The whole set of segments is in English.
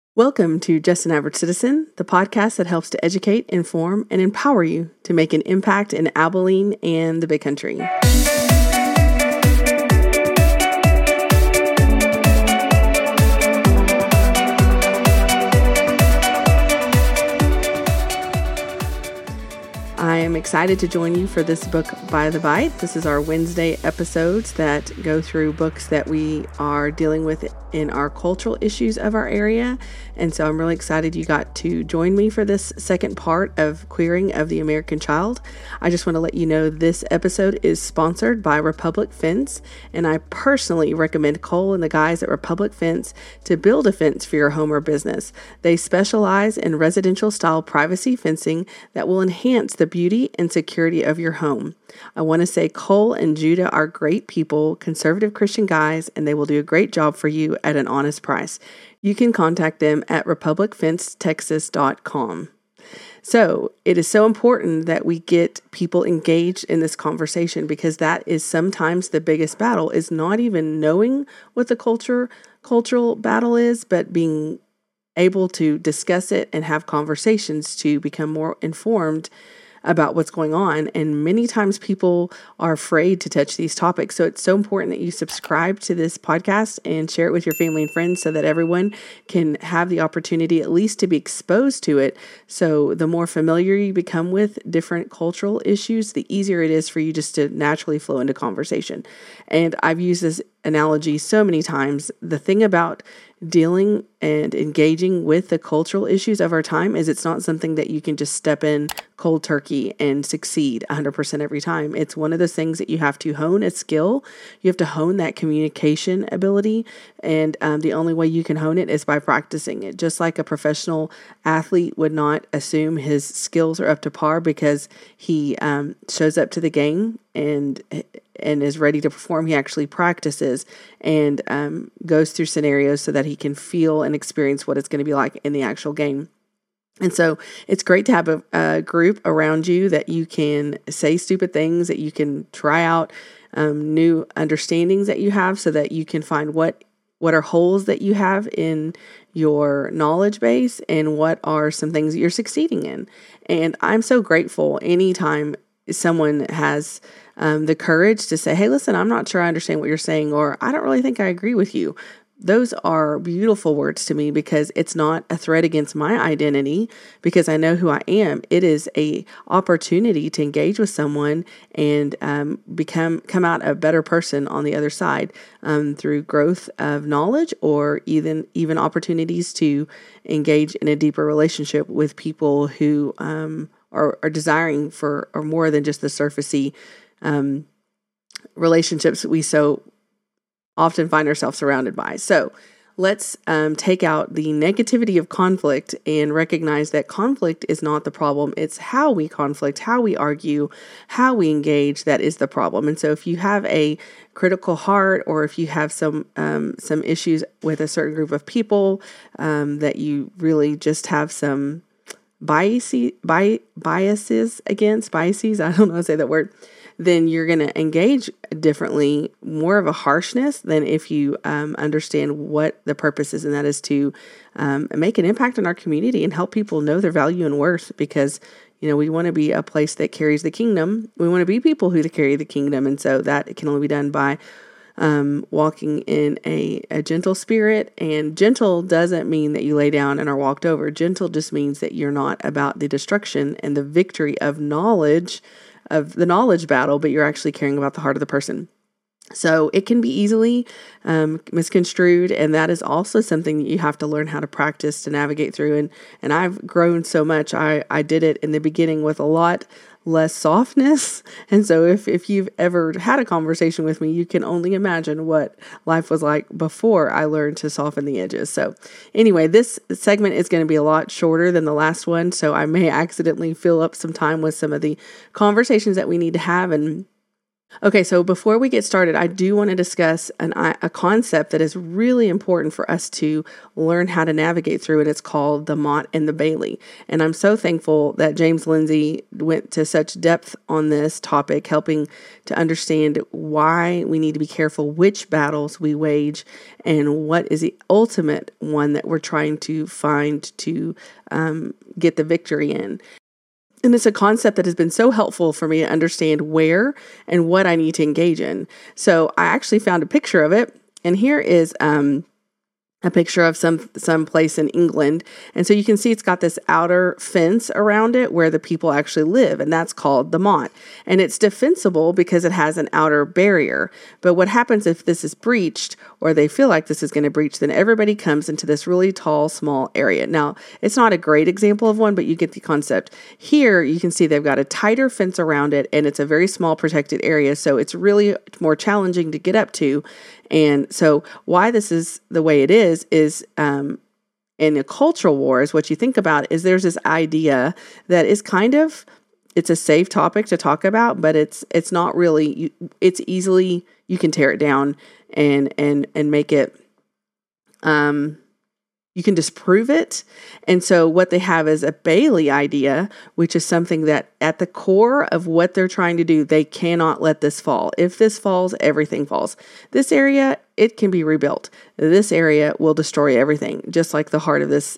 Welcome to Just an Average Citizen, the podcast that helps to educate, inform, and empower you to make an impact in Abilene and the Big Country. I am excited to join you for this Book by the Bite. This is our Wednesday episodes that go through books that we are dealing with in our cultural issues of our area. And so I'm really excited you got to join me for this second part of Queering of the American Child. I just want to let you know this episode is sponsored by Republic Fence, and I personally recommend Cole and the guys at Republic Fence to build a fence for your home or business. They specialize in residential style privacy fencing that will enhance the beauty and security of your home. I want to say Cole and Judah are great people, conservative Christian guys, and they will do a great job for you at an honest price. You can contact them at republicfencetexas.com. So it is so important that we get people engaged in this conversation, because that is sometimes the biggest battle, is not even knowing what the cultural battle is, but being able to discuss it and have conversations to become more informed about what's going on. And many times people are afraid to touch these topics. So it's so important that you subscribe to this podcast and share it with your family and friends so that everyone can have the opportunity at least to be exposed to it. So the more familiar you become with different cultural issues, the easier it is for you just to naturally flow into conversation. And I've used this analogy so many times. The thing about dealing and engaging with the cultural issues of our time is it's not something that you can just step in cold turkey and succeed 100% every time. It's one of those things that you have to hone a skill. You have to hone that communication ability. And the only way you can hone it is by practicing it. Just like a professional athlete would not assume his skills are up to par because he shows up to the game and is ready to perform. He actually practices and goes through scenarios so that he can feel and experience what it's going to be like in the actual game. And so it's great to have a group around you that you can say stupid things, that you can try out new understandings that you have, so that you can find what are holes that you have in your knowledge base and what are some things that you're succeeding in. And I'm so grateful anytime someone has the courage to say, hey, listen, I'm not sure I understand what you're saying, or I don't really think I agree with you. Those are beautiful words to me, because it's not a threat against my identity, because I know who I am. It is a opportunity to engage with someone and come out a better person on the other side through growth of knowledge, or even opportunities to engage in a deeper relationship with people who are desiring for or more than just the surfacey relationships we so often find ourselves surrounded by. So let's take out the negativity of conflict and recognize that conflict is not the problem. It's how we conflict, how we argue, how we engage that is the problem. And so if you have a critical heart, or if you have some issues with a certain group of people that you really just have some biases against, I don't know how to say that word, then you're going to engage differently, more of a harshness than if you understand what the purpose is, and that is to make an impact in our community and help people know their value and worth, because we want to be a place that carries the kingdom. We want to be people who carry the kingdom, and so that can only be done by walking in a gentle spirit. And gentle doesn't mean that you lay down and are walked over. Gentle just means that you're not about the destruction and the victory of knowledge, of the knowledge battle, but you're actually caring about the heart of the person. So it can be easily misconstrued, and that is also something that you have to learn how to practice to navigate through. And I've grown so much. I did it in the beginning with a lot less softness. And so if you've ever had a conversation with me, you can only imagine what life was like before I learned to soften the edges. So anyway, this segment is going to be a lot shorter than the last one. So I may accidentally fill up some time with some of the conversations that we need to have. And Okay, so before we get started, I do want to discuss a concept that is really important for us to learn how to navigate through, and it's called the Mott and the Bailey. And I'm so thankful that James Lindsay went to such depth on this topic, helping to understand why we need to be careful which battles we wage and what is the ultimate one that we're trying to find to get the victory in. And it's a concept that has been so helpful for me to understand where and what I need to engage in. So I actually found a picture of it. And here is a picture of some place in England. And so you can see it's got this outer fence around it where the people actually live, and that's called the Mott. And it's defensible because it has an outer barrier. But what happens if this is breached, or they feel like this is going to breach, then everybody comes into this really tall, small area. Now, it's not a great example of one, but you get the concept. Here, you can see they've got a tighter fence around it, and it's a very small protected area, so it's really more challenging to get up to. And so why this is the way it is in a cultural war is what you think about is there's this idea that is kind of, it's a safe topic to talk about, but it's not really, it's easily, you can tear it down and make it, you can disprove it. And so what they have is a Bailey idea, which is something that at the core of what they're trying to do, they cannot let this fall. If this falls, everything falls. This area, it can be rebuilt. This area will destroy everything, just like the heart of this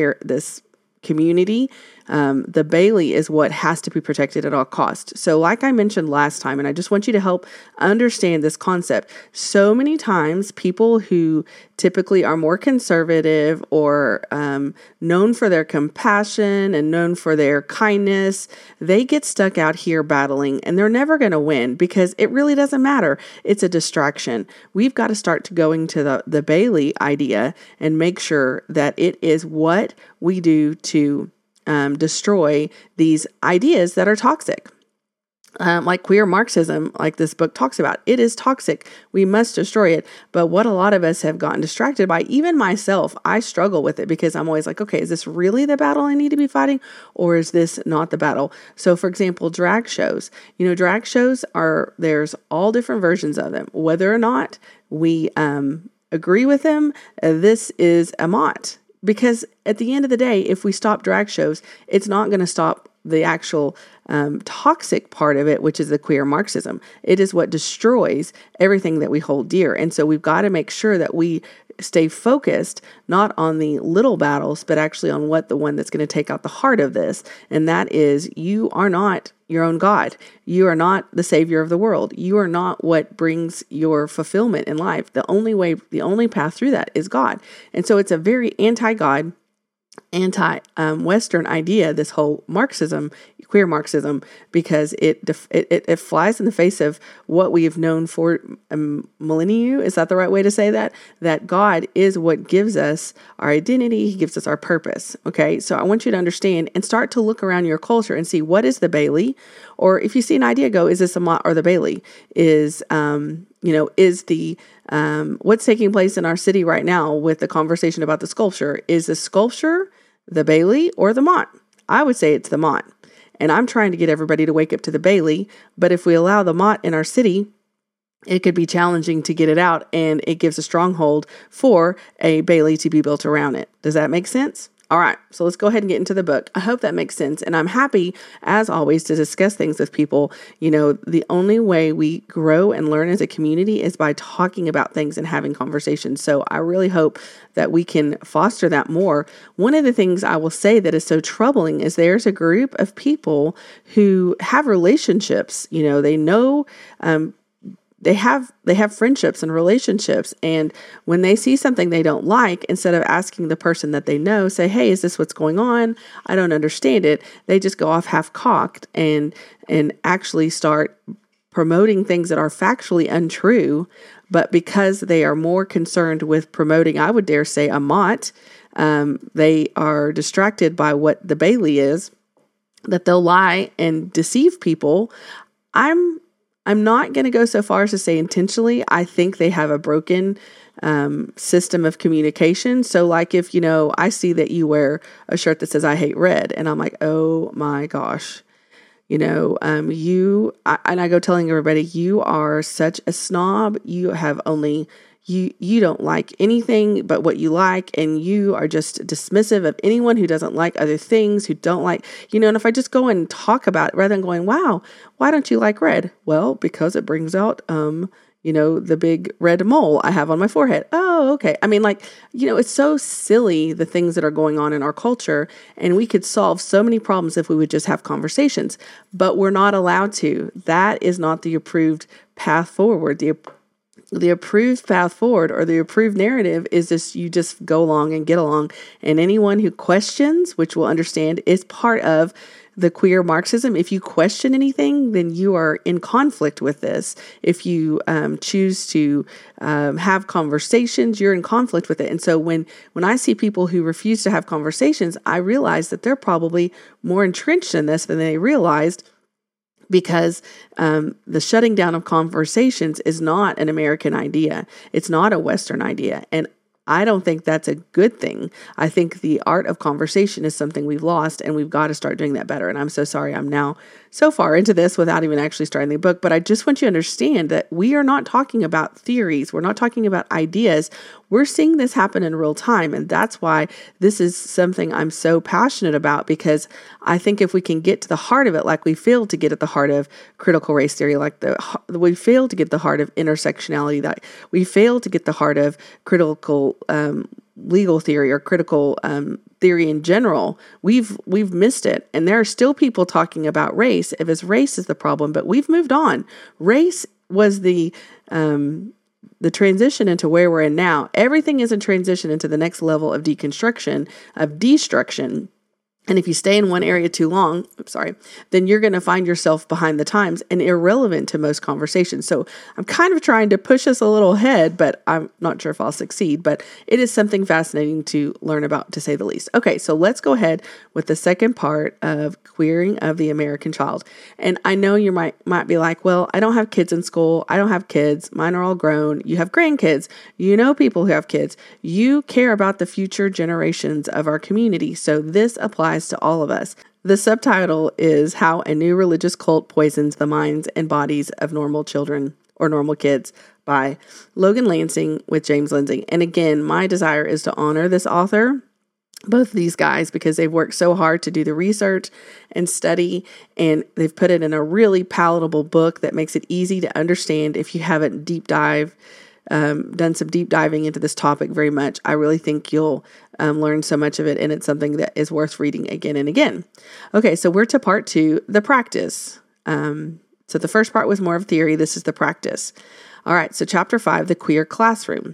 community. The Bailey is what has to be protected at all costs. So like I mentioned last time, and I just want you to help understand this concept. So many times people who typically are more conservative or known for their compassion and known for their kindness, they get stuck out here battling, and they're never going to win because it really doesn't matter. It's a distraction. We've got to start to going to the Bailey idea and make sure that it is what we do to destroy these ideas that are toxic. Like queer Marxism, like this book talks about, it is toxic. We must destroy it. But what a lot of us have gotten distracted by, even myself, I struggle with it because I'm always like, okay, is this really the battle I need to be fighting? Or is this not the battle? So for example, drag shows, drag shows there's all different versions of them. Whether or not we agree with them, this is a Mott. Because at the end of the day, if we stop drag shows, it's not going to stop the actual toxic part of it, which is the queer Marxism. It is what destroys everything that we hold dear. And so we've got to make sure that we stay focused, not on the little battles, but actually on the one that's going to take out the heart of this. And that is, you are not your own God. You are not the savior of the world. You are not what brings your fulfillment in life. The only path through that is God. And so it's a very anti-God, anti-Western idea, this whole Marxism, queer Marxism, because it flies in the face of what we have known for millennia. Is that the right way to say that? That God is what gives us our identity. He gives us our purpose. Okay, so I want you to understand and start to look around your culture and see what is the Bailey, or if you see an idea, go, is this a Mott or the Bailey? Is the what's taking place in our city right now with the conversation about the sculpture? Is the sculpture the Bailey or the Mott? I would say it's the Mott. And I'm trying to get everybody to wake up to the Bailey. But if we allow the Mott in our city, it could be challenging to get it out, and it gives a stronghold for a Bailey to be built around it. Does that make sense? All right, so let's go ahead and get into the book. I hope that makes sense. And I'm happy, as always, to discuss things with people. The only way we grow and learn as a community is by talking about things and having conversations. So I really hope that we can foster that more. One of the things I will say that is so troubling is there's a group of people who have relationships. They know, they have friendships and relationships. And when they see something they don't like, instead of asking the person that they know, say, hey, is this what's going on? I don't understand it. They just go off half-cocked and actually start promoting things that are factually untrue. But because they are more concerned with promoting, I would dare say, a Mott, they are distracted by what the Bailey is, that they'll lie and deceive people. I'm not going to go so far as to say intentionally. I think they have a broken system of communication. So like if, I see that you wear a shirt that says, I hate red, and I'm like, oh my gosh, And I go telling everybody, you are such a snob. You have only, you don't like anything but what you like. And you are just dismissive of anyone who doesn't like other things, who don't like, and if I just go and talk about it rather than going, wow, why don't you like red? Well, because it brings out, the big red mole I have on my forehead. Oh, okay. I mean, it's so silly, the things that are going on in our culture, and we could solve so many problems if we would just have conversations, but we're not allowed to. That is not the approved path forward. The approved path forward, or the approved narrative, is this: you just go along and get along. And anyone who questions, which will understand, is part of the queer Marxism. If you question anything, then you are in conflict with this. If you choose to have conversations, you're in conflict with it. And so when I see people who refuse to have conversations, I realize that they're probably more entrenched in this than they realized, because the shutting down of conversations is not an American idea. It's not a Western idea. And I don't think that's a good thing. I think the art of conversation is something we've lost, and we've got to start doing that better. And I'm so sorry I'm now so far into this without even actually starting the book. But I just want you to understand that we are not talking about theories. We're not talking about ideas. We're seeing this happen in real time. And that's why this is something I'm so passionate about, because I think if we can get to the heart of it, like we failed to get at the heart of critical race theory, we failed to get the heart of intersectionality, that we failed to get the heart of critical legal theory, or critical theory in general, we've missed it. And there are still people talking about race if race is the problem, but we've moved on. Race was the transition into where we're in now. Everything is a transition into the next level of deconstruction, of destruction. And if you stay in one area too long, then you're going to find yourself behind the times and irrelevant to most conversations. So I'm kind of trying to push us a little ahead, but I'm not sure if I'll succeed. But it is something fascinating to learn about, to say the least. Okay, so let's go ahead with the second part of queering of the American child. And I know you might be like, well, I don't have kids in school. I don't have kids. Mine are all grown. You have grandkids. You know people who have kids. You care about the future generations of our community. So this applies to all of us. The subtitle is How a New Religious Cult Poisons the Minds and Bodies of Normal Children, or Normal Kids, by Logan Lansing with James Lindsay. And again, my desire is to honor this author, both of these guys, because they've worked so hard to do the research and study, and they've put it in a really palatable book that makes it easy to understand if you haven't done some deep diving into this topic very much. I really think you'll learn so much of it, and it's something that is worth reading again and again. Okay, so we're to part 2, the practice. So the first part was more of theory. This is the practice. All right, so chapter 5, the queer classroom.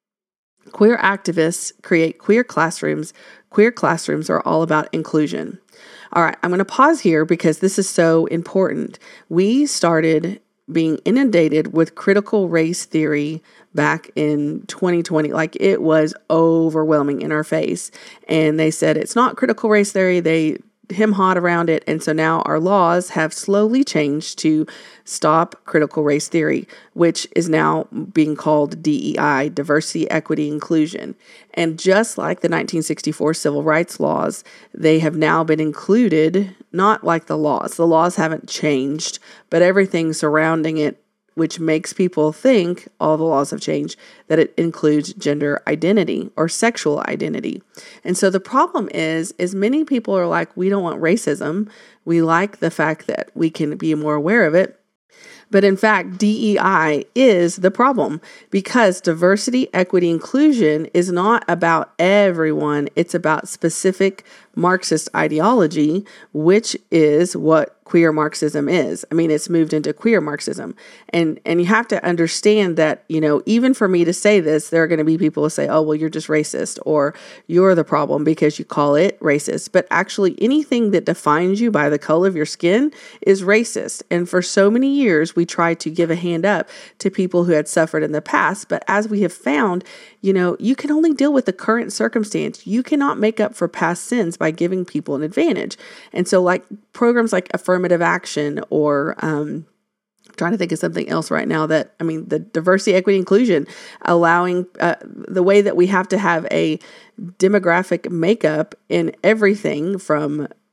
Queer activists create queer classrooms. Queer classrooms are all about inclusion. All right, I'm going to pause here because this is so important. We started being inundated with critical race theory back in 2020. It was overwhelming in our face. And they said it's not critical race theory. They hem-hawed around it. And so now our laws have slowly changed to stop critical race theory, which is now being called DEI, diversity, equity, inclusion. And just like the 1964 civil rights laws, they have now been included, not like the laws. The laws haven't changed, but everything surrounding it, which makes people think, all the laws have changed, that it includes gender identity or sexual identity. And so the problem is many people are like, we don't want racism. We like the fact that we can be more aware of it. But in fact, DEI is the problem, because diversity, equity, inclusion is not about everyone. It's about specific Marxist ideology, which is what queer Marxism is. I mean, it's moved into queer Marxism. And you have to understand that, even for me to say this, there are going to be people who say, oh, well, you're just racist, or you're the problem because you call it racist. But actually, anything that defines you by the color of your skin is racist. And for so many years, we tried to give a hand up to people who had suffered in the past. But as we have found, you can only deal with the current circumstance. You cannot make up for past sins by giving people an advantage. And so programs like affirmative action, or I'm trying to think of something else right now the diversity, equity, inclusion, allowing the way that we have to have a demographic makeup in everything from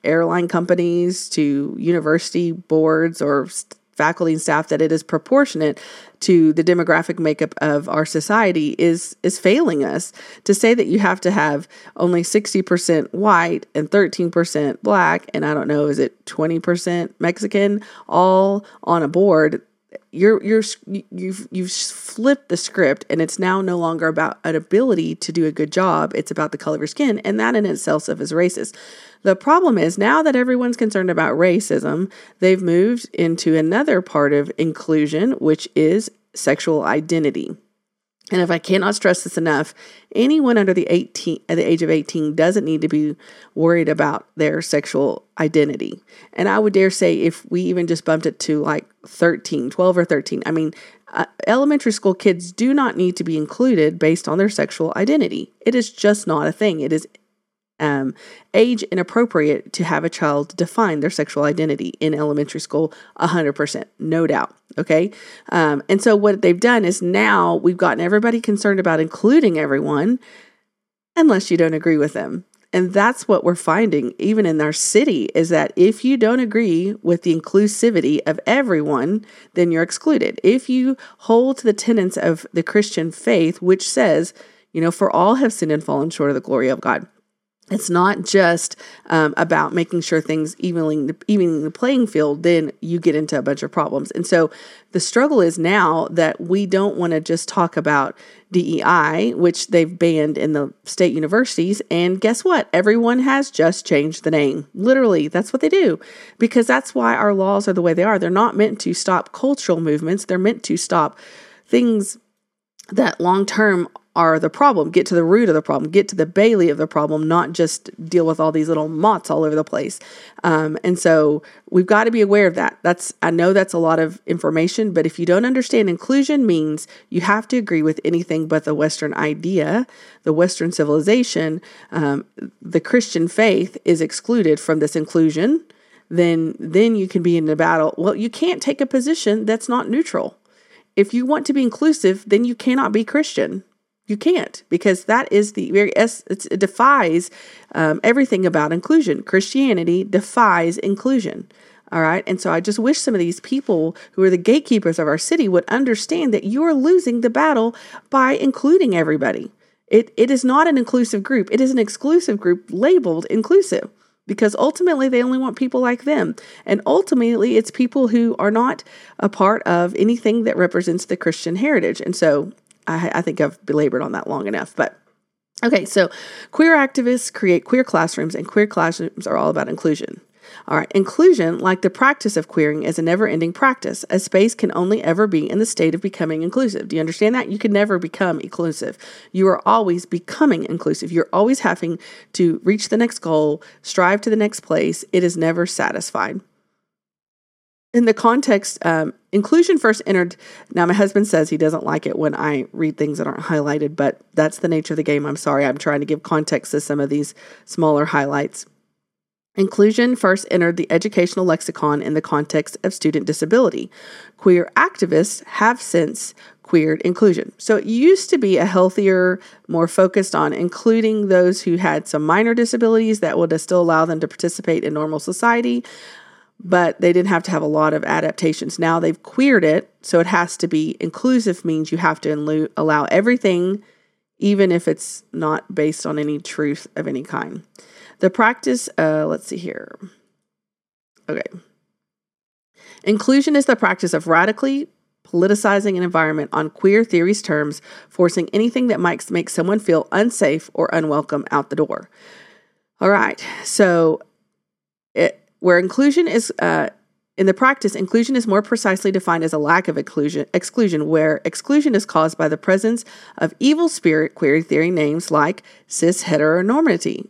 airline companies to university boards or faculty and staff, that it is proportionate to the demographic makeup of our society is failing us. To say that you have to have only 60% white and 13% black, and I don't know, is it 20% Mexican, all on a board, you've flipped the script, and it's now no longer about an ability to do a good job. It's about the color of your skin, and that in itself is racist. The problem is, now that everyone's concerned about racism, they've moved into another part of inclusion, which is sexual identity. And if I cannot stress this enough, anyone under the age of 18 doesn't need to be worried about their sexual identity. And I would dare say, if we even just bumped it to like 12 or 13, I mean, elementary school kids do not need to be included based on their sexual identity. It is just not a thing. It is age inappropriate to have a child define their sexual identity in elementary school, 100%, no doubt. Okay. And so what they've done is, now we've gotten everybody concerned about including everyone unless you don't agree with them. And that's what we're finding even in our city, is that if you don't agree with the inclusivity of everyone, then you're excluded. If you hold to the tenets of the Christian faith, which says, for all have sinned and fallen short of the glory of God. It's not just about making sure things evening the playing field, then you get into a bunch of problems. And so the struggle is now that we don't want to just talk about DEI, which they've banned in the state universities. And guess what? Everyone has just changed the name. Literally, that's what they do, because that's why our laws are the way they are. They're not meant to stop cultural movements. They're meant to stop things that long-term are the problem, get to the root of the problem, get to the Bailey of the problem, not just deal with all these little mots all over the place. And so we've got to be aware of that. I know that's a lot of information, but if you don't understand, inclusion means you have to agree with anything but the Western idea, the Western civilization. The Christian faith is excluded from this inclusion. Then you can be in a battle. Well, you can't take a position that's not neutral. If you want to be inclusive, then you cannot be Christian. You can't, because that is the very it defies everything about inclusion. Christianity defies inclusion. All right. And so I just wish some of these people who are the gatekeepers of our city would understand that you are losing the battle by including everybody. It is not an inclusive group. It is an exclusive group labeled inclusive, because ultimately they only want people like them. And ultimately it's people who are not a part of anything that represents the Christian heritage. And so I think I've belabored on that long enough, but okay. So queer activists create queer classrooms, and queer classrooms are all about inclusion. All right. Inclusion, like the practice of queering, is a never-ending practice. A space can only ever be in the state of becoming inclusive. Do you understand that? You can never become inclusive. You are always becoming inclusive. You're always having to reach the next goal, strive to the next place. It is never satisfied. In the context, inclusion first entered. Now, my husband says he doesn't like it when I read things that aren't highlighted, but that's the nature of the game. I'm sorry. I'm trying to give context to some of these smaller highlights. Inclusion first entered the educational lexicon in the context of student disability. Queer activists have since queered inclusion. So it used to be a healthier, more focused on including those who had some minor disabilities that would still allow them to participate in normal society, but they didn't have to have a lot of adaptations. Now they've queered it, so it has to be inclusive, means you have to allow everything, even if it's not based on any truth of any kind. The practice, let's see here. Okay. Inclusion is the practice of radically politicizing an environment on queer theory's terms, forcing anything that might make someone feel unsafe or unwelcome out the door. All right. So where inclusion is, in the practice, inclusion is more precisely defined as a lack of exclusion, where exclusion is caused by the presence of evil spirit queer theory names like cis heteronormativity.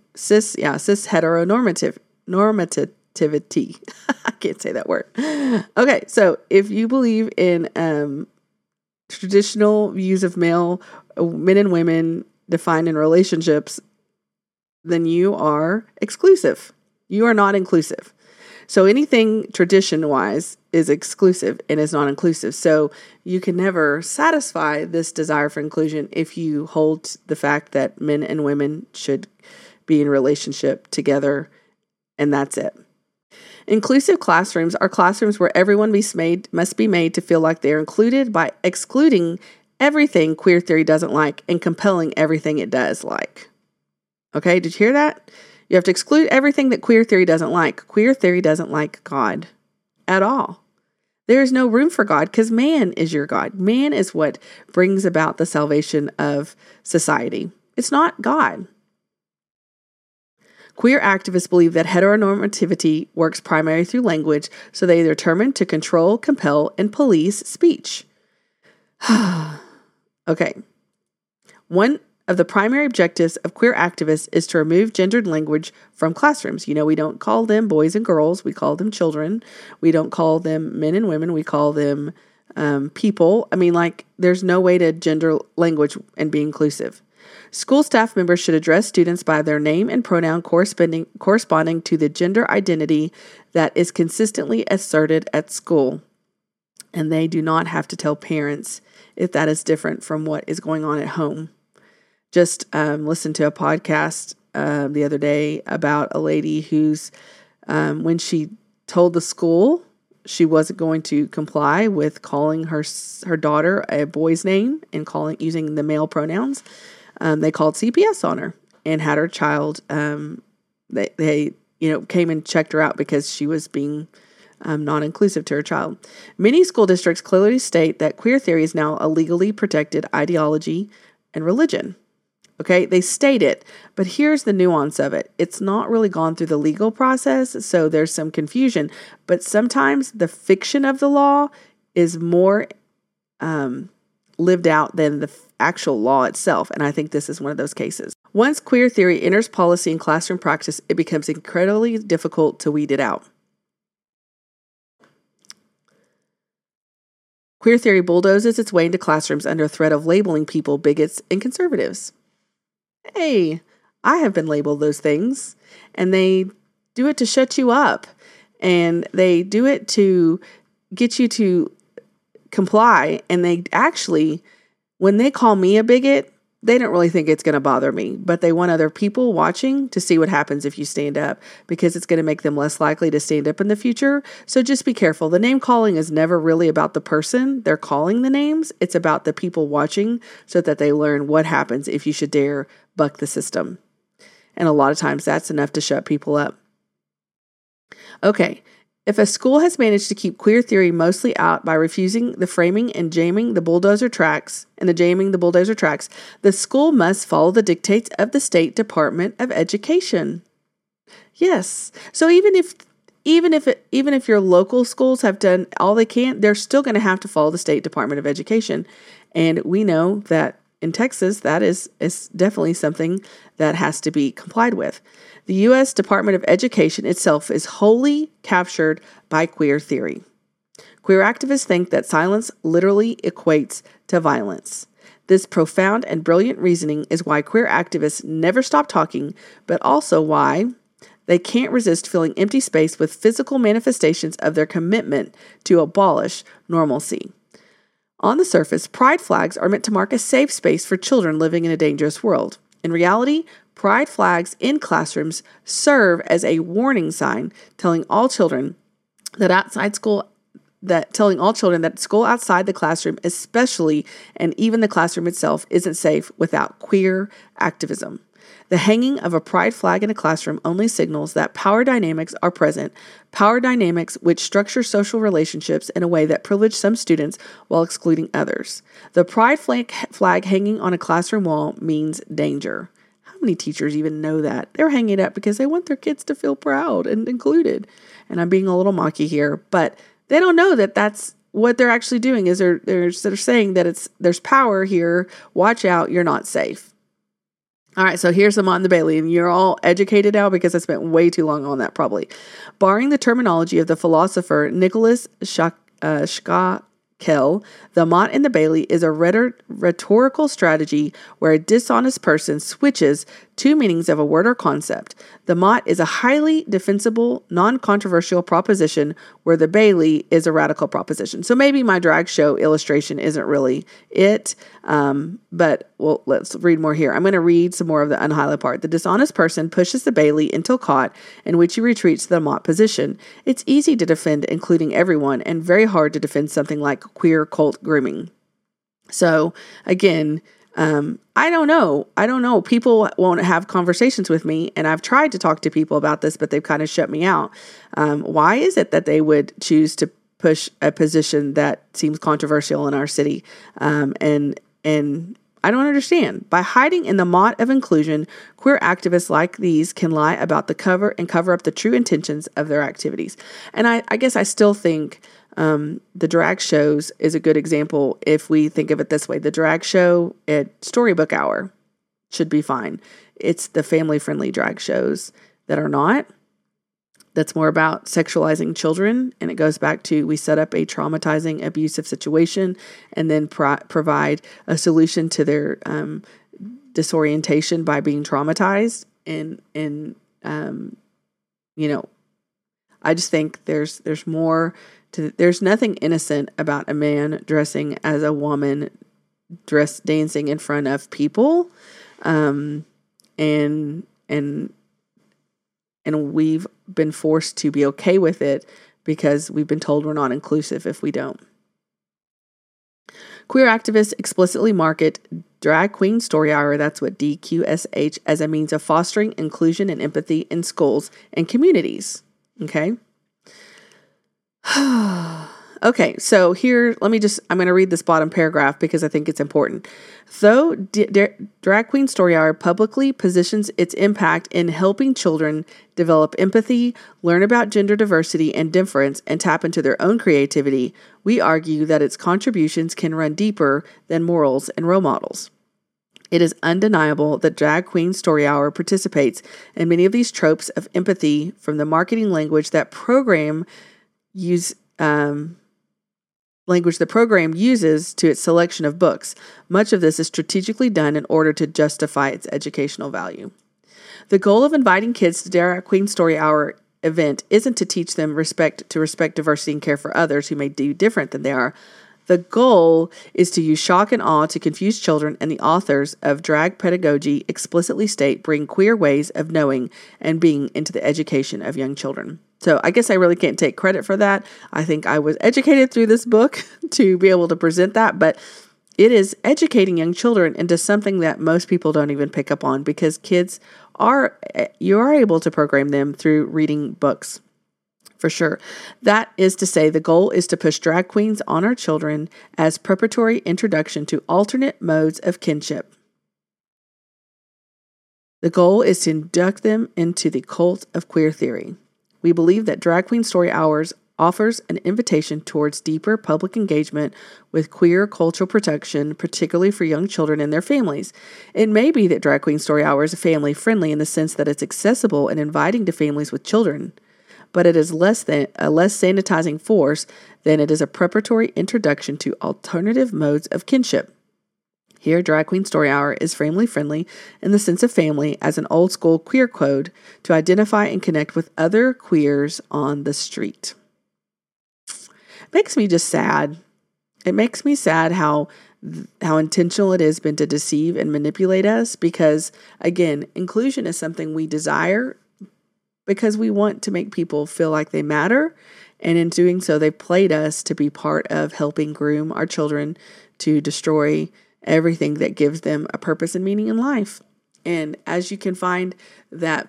Normativity. I can't say that word. Okay, so if you believe in traditional views of men and women defined in relationships, then you are exclusive. You are not inclusive. So anything tradition-wise is exclusive and is not inclusive. So you can never satisfy this desire for inclusion if you hold the fact that men and women should be in relationship together And that's it. Inclusive classrooms are classrooms where everyone must be made to feel like they are included by excluding everything queer theory doesn't like and compelling everything it does like. Okay, did you hear that? You have to exclude everything that queer theory doesn't like. Queer theory doesn't like God at all. There is no room for God because man is your God. Man is what brings about the salvation of society. It's not God. Queer activists believe that heteronormativity works primarily through language, so they are determined to control, compel, and police speech. Okay. One of the primary objectives of queer activists is to remove gendered language from classrooms. You know, we don't call them boys and girls. We call them children. We don't call them men and women. We call them people. I mean, like, there's no way to gender language and be inclusive. School staff members should address students by their name and pronoun corresponding to the gender identity that is consistently asserted at school. And they do not have to tell parents if that is different from what is going on at home. Just listened to a podcast the other day about a lady who's, when she told the school she wasn't going to comply with calling her daughter a boy's name and using the male pronouns, they called CPS on her and had her child. They came and checked her out because she was being non-inclusive to her child. Many school districts clearly state that queer theory is now a legally protected ideology and religion. Okay, they state it, but here's the nuance of it. It's not really gone through the legal process, so there's some confusion. But sometimes the fiction of the law is more lived out than the actual law itself, and I think this is one of those cases. Once queer theory enters policy and classroom practice, it becomes incredibly difficult to weed it out. Queer theory bulldozes its way into classrooms under threat of labeling people bigots and conservatives. Hey, I have been labeled those things, and they do it to shut you up, and they do it to get you to comply, and they actually, when they call me a bigot, they don't really think it's going to bother me, but they want other people watching to see what happens if you stand up, because it's going to make them less likely to stand up in the future. So just be careful. The name calling is never really about the person they're calling the names. It's about the people watching so that they learn what happens if you should dare buck the system. And a lot of times that's enough to shut people up. Okay. If a school has managed to keep queer theory mostly out by refusing the framing and jamming the bulldozer tracks, the school must follow the dictates of the State Department of Education. Yes. So even if your local schools have done all they can, they're still going to have to follow the State Department of Education. And we know that in Texas, that is definitely something that has to be complied with. The U.S. Department of Education itself is wholly captured by queer theory. Queer activists think that silence literally equates to violence. This profound and brilliant reasoning is why queer activists never stop talking, but also why they can't resist filling empty space with physical manifestations of their commitment to abolish normalcy. On the surface, pride flags are meant to mark a safe space for children living in a dangerous world. In reality, pride flags in classrooms serve as a warning sign telling all children that school outside the classroom, especially and even the classroom itself, isn't safe without queer activism. The hanging of a pride flag in a classroom only signals that power dynamics are present, power dynamics which structure social relationships in a way that privilege some students while excluding others. The pride flag hanging on a classroom wall means danger. How many teachers even know that? They're hanging it up because they want their kids to feel proud and included. And I'm being a little mocky here, but they don't know that that's what they're actually doing. Is they're saying that there's power here. Watch out, you're not safe. All right, so here's Amon the Bailey, and you're all educated now because I spent way too long on that probably. Barring the terminology of the philosopher Nicholas Schackel, the Mott and the Bailey is a rhetorical strategy where a dishonest person switches two meanings of a word or concept. The mott is a highly defensible, non-controversial proposition where the Bailey is a radical proposition. So maybe my drag show illustration isn't really it, but let's read more here. I'm going to read some more of the unhighlighted part. The dishonest person pushes the Bailey until caught, in which he retreats to the mott position. It's easy to defend including everyone and very hard to defend something like queer cult grooming. So again, I don't know. People won't have conversations with me, and I've tried to talk to people about this, but they've kind of shut me out. Why is it that they would choose to push a position that seems controversial in our city? And I don't understand. By hiding in the mott of inclusion, queer activists like these can lie about the cover up the true intentions of their activities. And I guess I still think the drag shows is a good example if we think of it this way. The drag show at Storybook Hour should be fine. It's the family-friendly drag shows that are not. That's more about sexualizing children, and it goes back to we set up a traumatizing, abusive situation and then provide a solution to their disorientation by being traumatized. And I just think there's more. There's nothing innocent about a man dressing as a woman, dancing in front of people, and we've been forced to be okay with it because we've been told we're not inclusive if we don't. Queer activists explicitly market Drag Queen Story Hour, that's what DQSH, as a means of fostering inclusion and empathy in schools and communities. Okay. Okay, so here, I'm going to read this bottom paragraph because I think it's important. Though Drag Queen Story Hour publicly positions its impact in helping children develop empathy, learn about gender diversity and difference, and tap into their own creativity, we argue that its contributions can run deeper than morals and role models. It is undeniable that Drag Queen Story Hour participates in many of these tropes of empathy from the marketing language the program uses to its selection of books. Much of this is strategically done in order to justify its educational value. The goal of inviting kids to Drag Queen Story Hour event isn't to teach them respect diversity and care for others who may do different than they are. The goal is to use shock and awe to confuse children, and the authors of drag pedagogy explicitly state bring queer ways of knowing and being into the education of young children. So I guess I really can't take credit for that. I think I was educated through this book to be able to present that, but it is educating young children into something that most people don't even pick up on because you are able to program them through reading books. For sure. That is to say, the goal is to push drag queens on our children as preparatory introduction to alternate modes of kinship. The goal is to induct them into the cult of queer theory. We believe that Drag Queen Story Hours offers an invitation towards deeper public engagement with queer cultural protection, particularly for young children and their families. It may be that Drag Queen Story Hour is family-friendly in the sense that it's accessible and inviting to families with children, but it is a less sanitizing force than it is a preparatory introduction to alternative modes of kinship. Here, Drag Queen Story Hour is family-friendly in the sense of family as an old-school queer code to identify and connect with other queers on the street. It makes me just sad. It makes me sad how intentional it has been to deceive and manipulate us because, again, inclusion is something we desire because we want to make people feel like they matter. And in doing so, they've played us to be part of helping groom our children to destroy everything that gives them a purpose and meaning in life. And as you can find that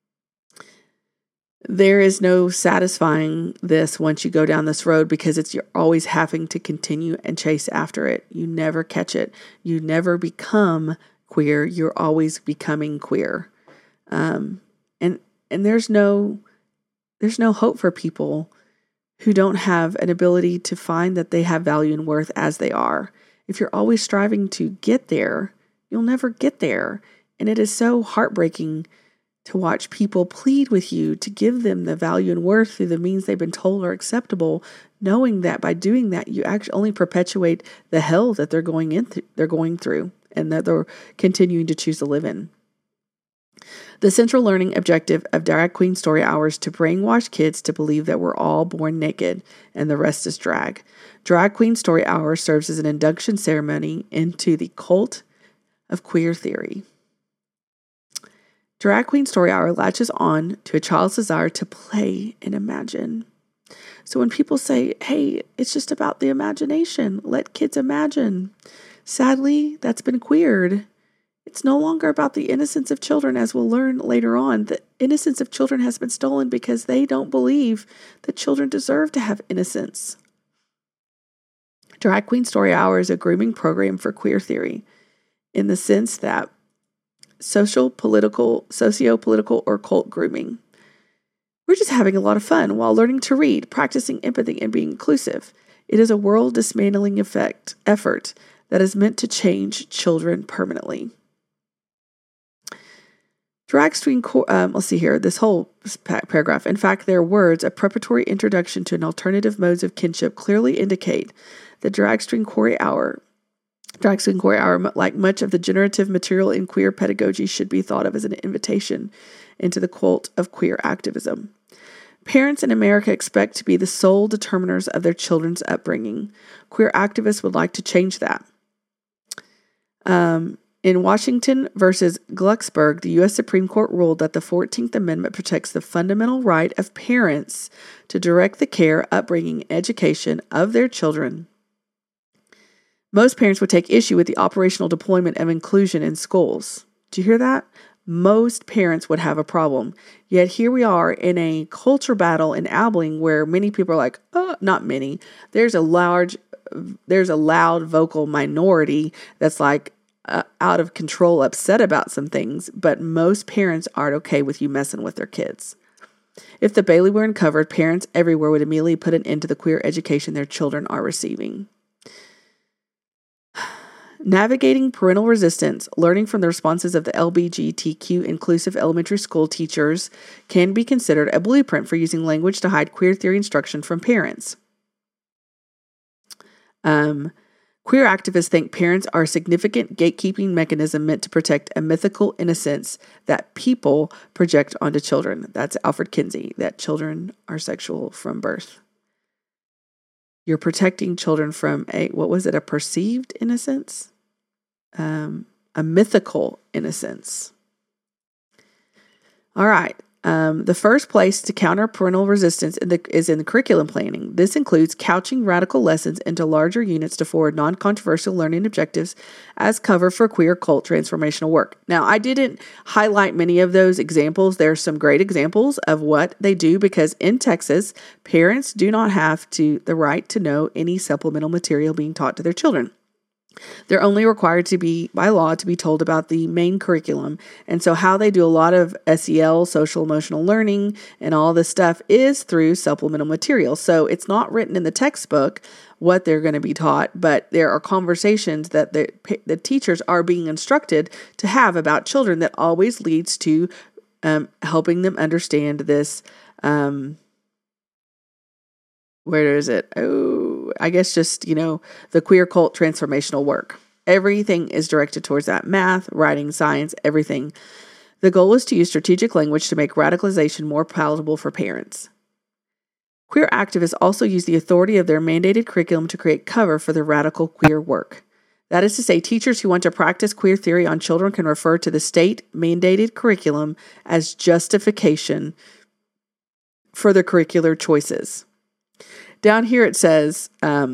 there is no satisfying this once you go down this road because you're always having to continue and chase after it. You never catch it. You never become queer. You're always becoming queer. And there's no hope for people who don't have an ability to find that they have value and worth as they are. If you're always striving to get there, you'll never get there. And it is so heartbreaking to watch people plead with you to give them the value and worth through the means they've been told are acceptable, knowing that by doing that, you actually only perpetuate the hell that they're going through and that they're continuing to choose to live in. The central learning objective of Drag Queen Story Hour is to brainwash kids to believe that we're all born naked and the rest is drag. Drag Queen Story Hour serves as an induction ceremony into the cult of queer theory. Drag Queen Story Hour latches on to a child's desire to play and imagine. So when people say, hey, it's just about the imagination, let kids imagine. Sadly, that's been queered. It's no longer about the innocence of children, as we'll learn later on. The innocence of children has been stolen because they don't believe that children deserve to have innocence. Drag Queen Story Hour is a grooming program for queer theory in the sense that socio-political, or cult grooming. We're just having a lot of fun while learning to read, practicing empathy, and being inclusive. It is a world dismantling effort that is meant to change children permanently. Drag Queen, let's see here, this whole paragraph. In fact, their words, a preparatory introduction to an alternative modes of kinship, clearly indicate that Drag Queen Story Hour, like much of the generative material in queer pedagogy, should be thought of as an invitation into the cult of queer activism. Parents in America expect to be the sole determiners of their children's upbringing. Queer activists would like to change that. In Washington versus Glucksberg, the U.S. Supreme Court ruled that the 14th Amendment protects the fundamental right of parents to direct the care, upbringing, and education of their children. Most parents would take issue with the operational deployment of inclusion in schools. Do you hear that? Most parents would have a problem. Yet here we are in a culture battle in Abilene where many people are like, oh, not many. There's a loud vocal minority that's like out of control, upset about some things, but most parents aren't okay with you messing with their kids. If the Bailey were uncovered, parents everywhere would immediately put an end to the queer education their children are receiving. Navigating parental resistance, learning from the responses of the LGBTQ inclusive elementary school teachers can be considered a blueprint for using language to hide queer theory instruction from parents. Queer activists think parents are a significant gatekeeping mechanism meant to protect a mythical innocence that people project onto children. That's Alfred Kinsey, that children are sexual from birth. You're protecting children from a perceived innocence? A mythical innocence. All right. The first place to counter parental resistance is in the curriculum planning. This includes couching radical lessons into larger units to forward non-controversial learning objectives as cover for queer cult transformational work. Now, I didn't highlight many of those examples. There are some great examples of what they do because in Texas, parents do not have the right to know any supplemental material being taught to their children. They're only required to be, by law, to be told about the main curriculum. And so how they do a lot of SEL, social emotional learning, and all this stuff is through supplemental material. So it's not written in the textbook what they're going to be taught, but there are conversations that the teachers are being instructed to have about children that always leads to helping them understand this. Where is it? I guess just, the queer cult transformational work. Everything is directed towards that. Math, writing, science, everything. The goal is to use strategic language to make radicalization more palatable for parents. Queer activists also use the authority of their mandated curriculum to create cover for the radical queer work. That is to say, teachers who want to practice queer theory on children can refer to the state-mandated curriculum as justification for their curricular choices. Down here it says,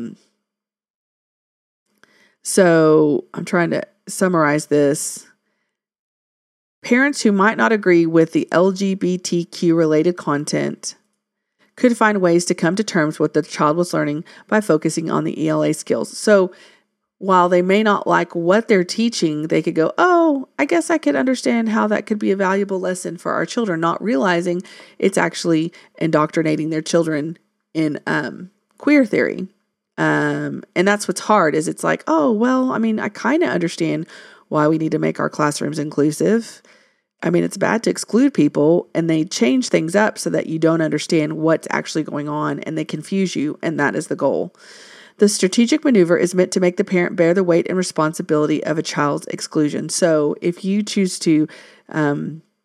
so I'm trying to summarize this. Parents who might not agree with the LGBTQ related content could find ways to come to terms with what the child was learning by focusing on the ELA skills. So while they may not like what they're teaching, they could go, oh, I guess I could understand how that could be a valuable lesson for our children, not realizing it's actually indoctrinating their children in queer theory. And that's what's hard is it's like, oh, well, I kind of understand why we need to make our classrooms inclusive. It's bad to exclude people, and they change things up so that you don't understand what's actually going on and they confuse you. And that is the goal. The strategic maneuver is meant to make the parent bear the weight and responsibility of a child's exclusion. So if you choose to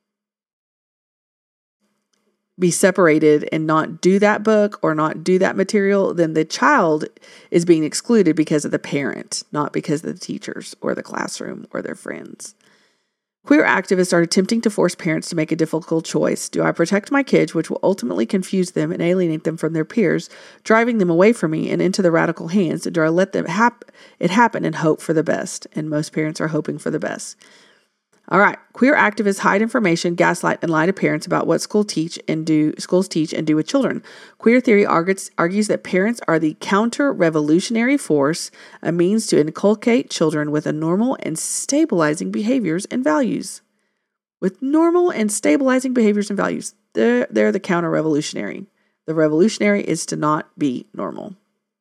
be separated and not do that book or not do that material, then the child is being excluded because of the parent, not because of the teachers or the classroom or their friends. Queer activists are attempting to force parents to make a difficult choice. Do I protect my kids, which will ultimately confuse them and alienate them from their peers, driving them away from me and into the radical hands? Or do I let them it happen and hope for the best? And most parents are hoping for the best. All right. Queer activists hide information, gaslight, and lie to parents about what schools teach and do with children. Queer theory argues that parents are the counter-revolutionary force, a means to inculcate children with a normal and stabilizing behaviors and values. With normal and stabilizing behaviors and values, they're the counter-revolutionary. The revolutionary is to not be normal.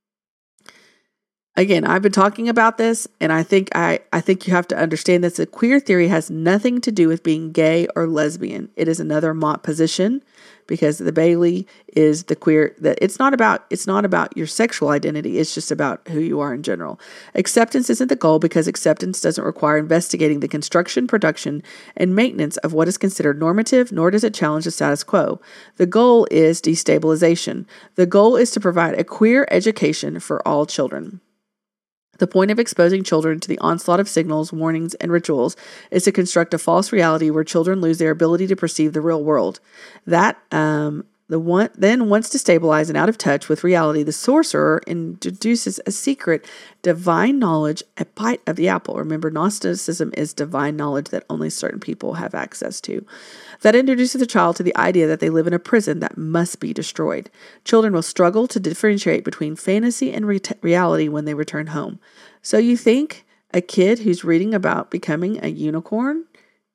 Again, I've been talking about this, and I think you have to understand that the queer theory has nothing to do with being gay or lesbian. It is another Mott position, because the Bailey is the queer. That it's not about your sexual identity. It's just about who you are in general. Acceptance isn't the goal, because acceptance doesn't require investigating the construction, production, and maintenance of what is considered normative, nor does it challenge the status quo. The goal is destabilization. The goal is to provide a queer education for all children. The point of exposing children to the onslaught of signals, warnings, and rituals is to construct a false reality where children lose their ability to perceive the real world. That then, once destabilized and out of touch with reality, the sorcerer introduces a secret divine knowledge, a bite of the apple. Remember, Gnosticism is divine knowledge that only certain people have access to. That introduces the child to the idea that they live in a prison that must be destroyed. Children will struggle to differentiate between fantasy and reality when they return home. So you think a kid who's reading about becoming a unicorn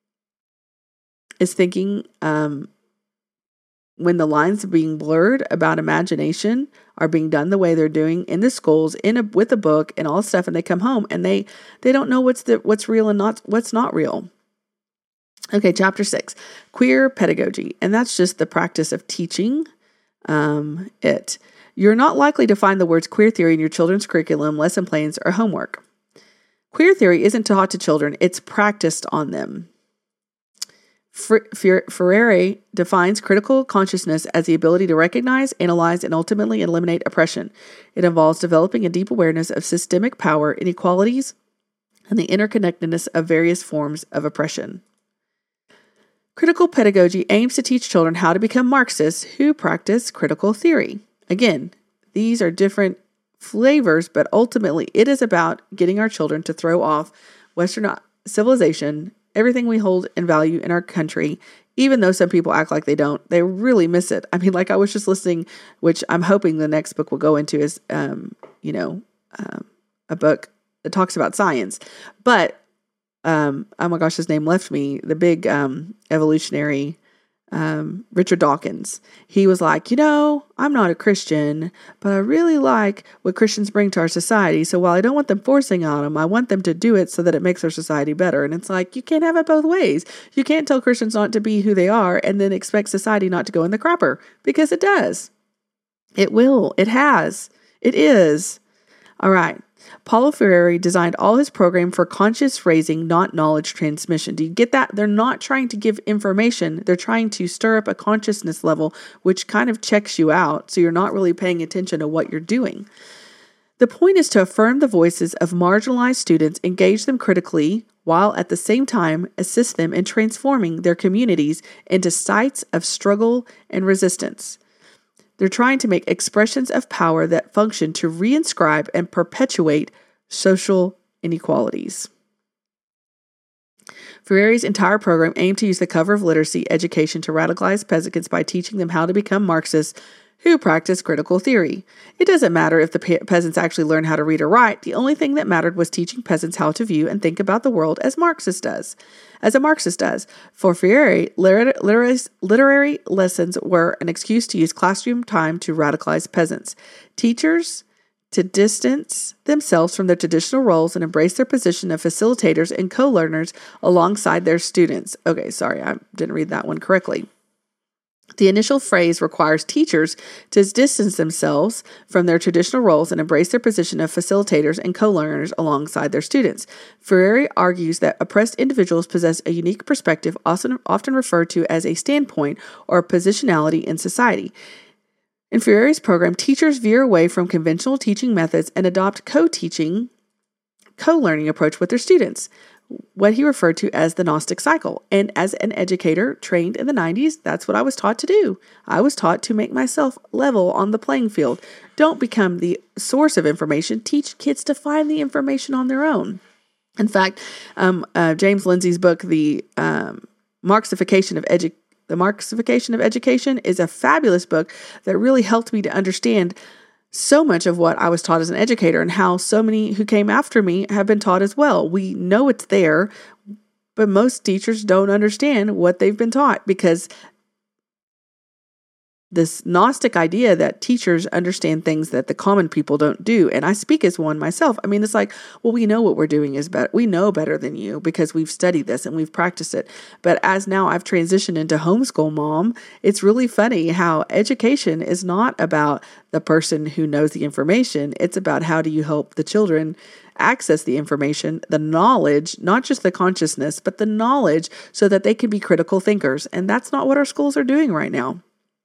is thinking, when the lines are being blurred about imagination are being done the way they're doing in the schools, with a book and all stuff, and they come home and they don't know what's real and what's not real. Okay, chapter 6, queer pedagogy, and that's just the practice of teaching it. You're not likely to find the words queer theory in your children's curriculum, lesson plans, or homework. Queer theory isn't taught to children, it's practiced on them. Freire defines critical consciousness as the ability to recognize, analyze, and ultimately eliminate oppression. It involves developing a deep awareness of systemic power, inequalities, and the interconnectedness of various forms of oppression. Critical pedagogy aims to teach children how to become Marxists who practice critical theory. Again, these are different flavors, but ultimately it is about getting our children to throw off Western civilization, everything we hold in value in our country, even though some people act like they don't. They really miss it. I mean, like I was just listening, which I'm hoping the next book we'll go into is, a book that talks about science. But, oh my gosh, his name left me, the big evolutionary Richard Dawkins. He was like, I'm not a Christian, but I really like what Christians bring to our society. So while I don't want them forcing on them, I want them to do it so that it makes our society better. And it's like, you can't have it both ways. You can't tell Christians not to be who they are and then expect society not to go in the crapper, because it does. It will. It has. It is. All right. Paulo Freire designed all his program for conscious raising, not knowledge transmission. Do you get that? They're not trying to give information. They're trying to stir up a consciousness level, which kind of checks you out, so you're not really paying attention to what you're doing. The point is to affirm the voices of marginalized students, engage them critically, while at the same time assist them in transforming their communities into sites of struggle and resistance. They're trying to make expressions of power that function to reinscribe and perpetuate social inequalities. Freire's entire program aimed to use the cover of literacy education to radicalize peasants by teaching them how to become Marxists who practice critical theory. It doesn't matter if the peasants actually learn how to read or write. The only thing that mattered was teaching peasants how to view and think about the world as a Marxist does. For Freire, literary lessons were an excuse to use classroom time to radicalize peasants. Teachers to distance themselves from their traditional roles and embrace their position of facilitators and co-learners alongside their students. Okay, sorry, I didn't read that one correctly. The initial phase requires teachers to distance themselves from their traditional roles and embrace their position of facilitators and co-learners alongside their students. Freire argues that oppressed individuals possess a unique perspective, often referred to as a standpoint or positionality in society. In Freire's program, teachers veer away from conventional teaching methods and adopt co-teaching, co-learning approach with their students, what he referred to as the Gnostic cycle. And as an educator trained in the 90s, that's what I was taught to do. I was taught to make myself level on the playing field. Don't become the source of information. Teach kids to find the information on their own. In fact, James Lindsay's book, The Marxification of Education, is a fabulous book that really helped me to understand so much of what I was taught as an educator and how so many who came after me have been taught as well. We know it's there, but most teachers don't understand what they've been taught because this Gnostic idea that teachers understand things that the common people don't do. And I speak as one myself. I mean, it's like, well, we know what we're doing is better. We know better than you because we've studied this and we've practiced it. But as now I've transitioned into homeschool mom, it's really funny how education is not about the person who knows the information. It's about how do you help the children access the information, the knowledge, not just the consciousness, but the knowledge so that they can be critical thinkers. And that's not what our schools are doing right now.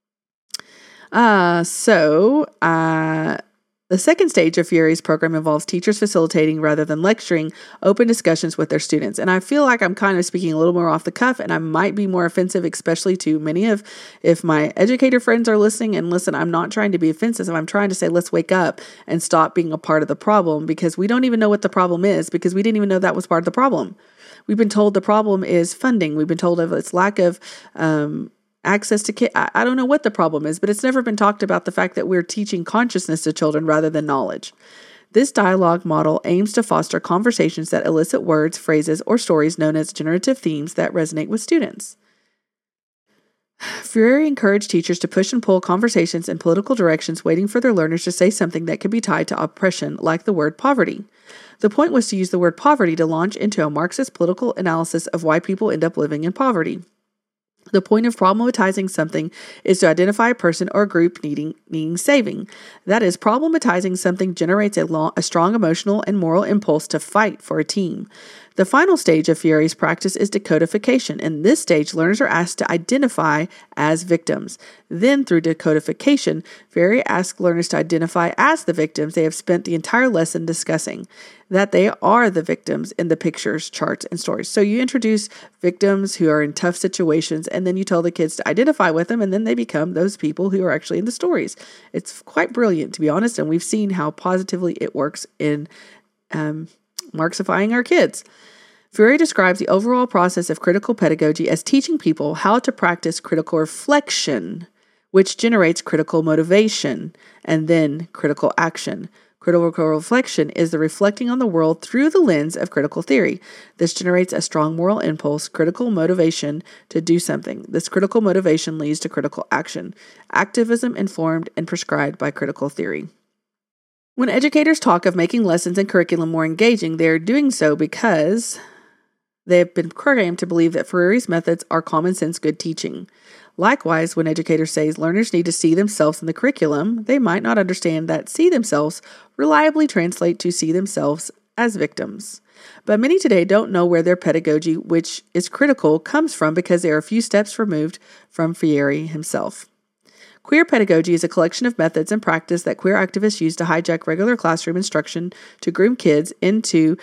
The second stage of Freire's program involves teachers facilitating rather than lecturing open discussions with their students. And I feel like I'm kind of speaking a little more off the cuff and I might be more offensive, especially to many of, if my educator friends are listening, and listen, I'm not trying to be offensive. I'm trying to say, let's wake up and stop being a part of the problem because we don't even know what the problem is because we didn't even know that was part of the problem. We've been told the problem is funding. We've been told of its lack of, access to kids. I don't know what the problem is, but it's never been talked about the fact that we're teaching consciousness to children rather than knowledge. This dialogue model aims to foster conversations that elicit words, phrases, or stories known as generative themes that resonate with students. Freire encouraged teachers to push and pull conversations in political directions, waiting for their learners to say something that could be tied to oppression, like the word poverty. The point was to use the word poverty to launch into a Marxist political analysis of why people end up living in poverty. The point of problematizing something is to identify a person or a group needing saving. That is, problematizing something generates a strong emotional and moral impulse to fight for a team. The final stage of Freire's practice is decodification. In this stage, learners are asked to identify as victims. Then, through decodification, Freire asks learners to identify as the victims they have spent the entire lesson discussing, that they are the victims in the pictures, charts, and stories. So you introduce victims who are in tough situations, and then you tell the kids to identify with them, and then they become those people who are actually in the stories. It's quite brilliant, to be honest, and we've seen how positively it works in Marxifying our kids. Freire describes the overall process of critical pedagogy as teaching people how to practice critical reflection, which generates critical motivation and then critical action. Critical reflection is the reflecting on the world through the lens of critical theory. This generates a strong moral impulse, critical motivation to do something. This critical motivation leads to critical action, activism informed and prescribed by critical theory. When educators talk of making lessons and curriculum more engaging, they are doing so because they have been programmed to believe that Freire's methods are common sense good teaching. Likewise, when educators say learners need to see themselves in the curriculum, they might not understand that see themselves reliably translate to see themselves as victims. But many today don't know where their pedagogy, which is critical, comes from because they are a few steps removed from Freire himself. Queer pedagogy is a collection of methods and practice that queer activists use to hijack regular classroom instruction to groom kids into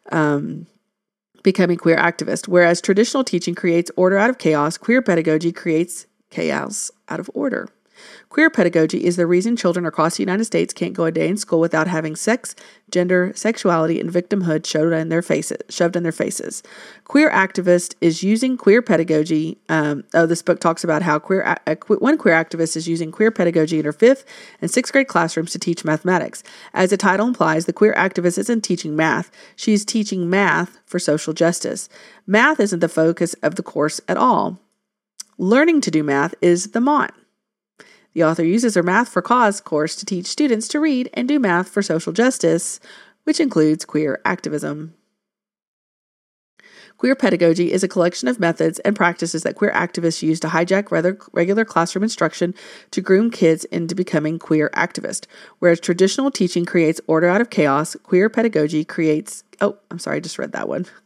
becoming queer activists. Whereas traditional teaching creates order out of chaos, queer pedagogy creates chaos out of order. Queer pedagogy is the reason children across the United States can't go a day in school without having sex, gender, sexuality, and victimhood shoved in their faces. Queer activist is using queer pedagogy. This book talks about how one queer activist is using queer pedagogy in her 5th and 6th grade classrooms to teach mathematics. As the title implies, the queer activist isn't teaching math. She's teaching math for social justice. Math isn't the focus of the course at all. Learning to do math is the mot. The author uses her Math for Cause course to teach students to read and do math for social justice, which includes queer activism. Queer pedagogy is a collection of methods and practices that queer activists use to hijack regular classroom instruction to groom kids into becoming queer activists. Whereas traditional teaching creates order out of chaos, queer pedagogy creates... Oh, I'm sorry, I just read that one.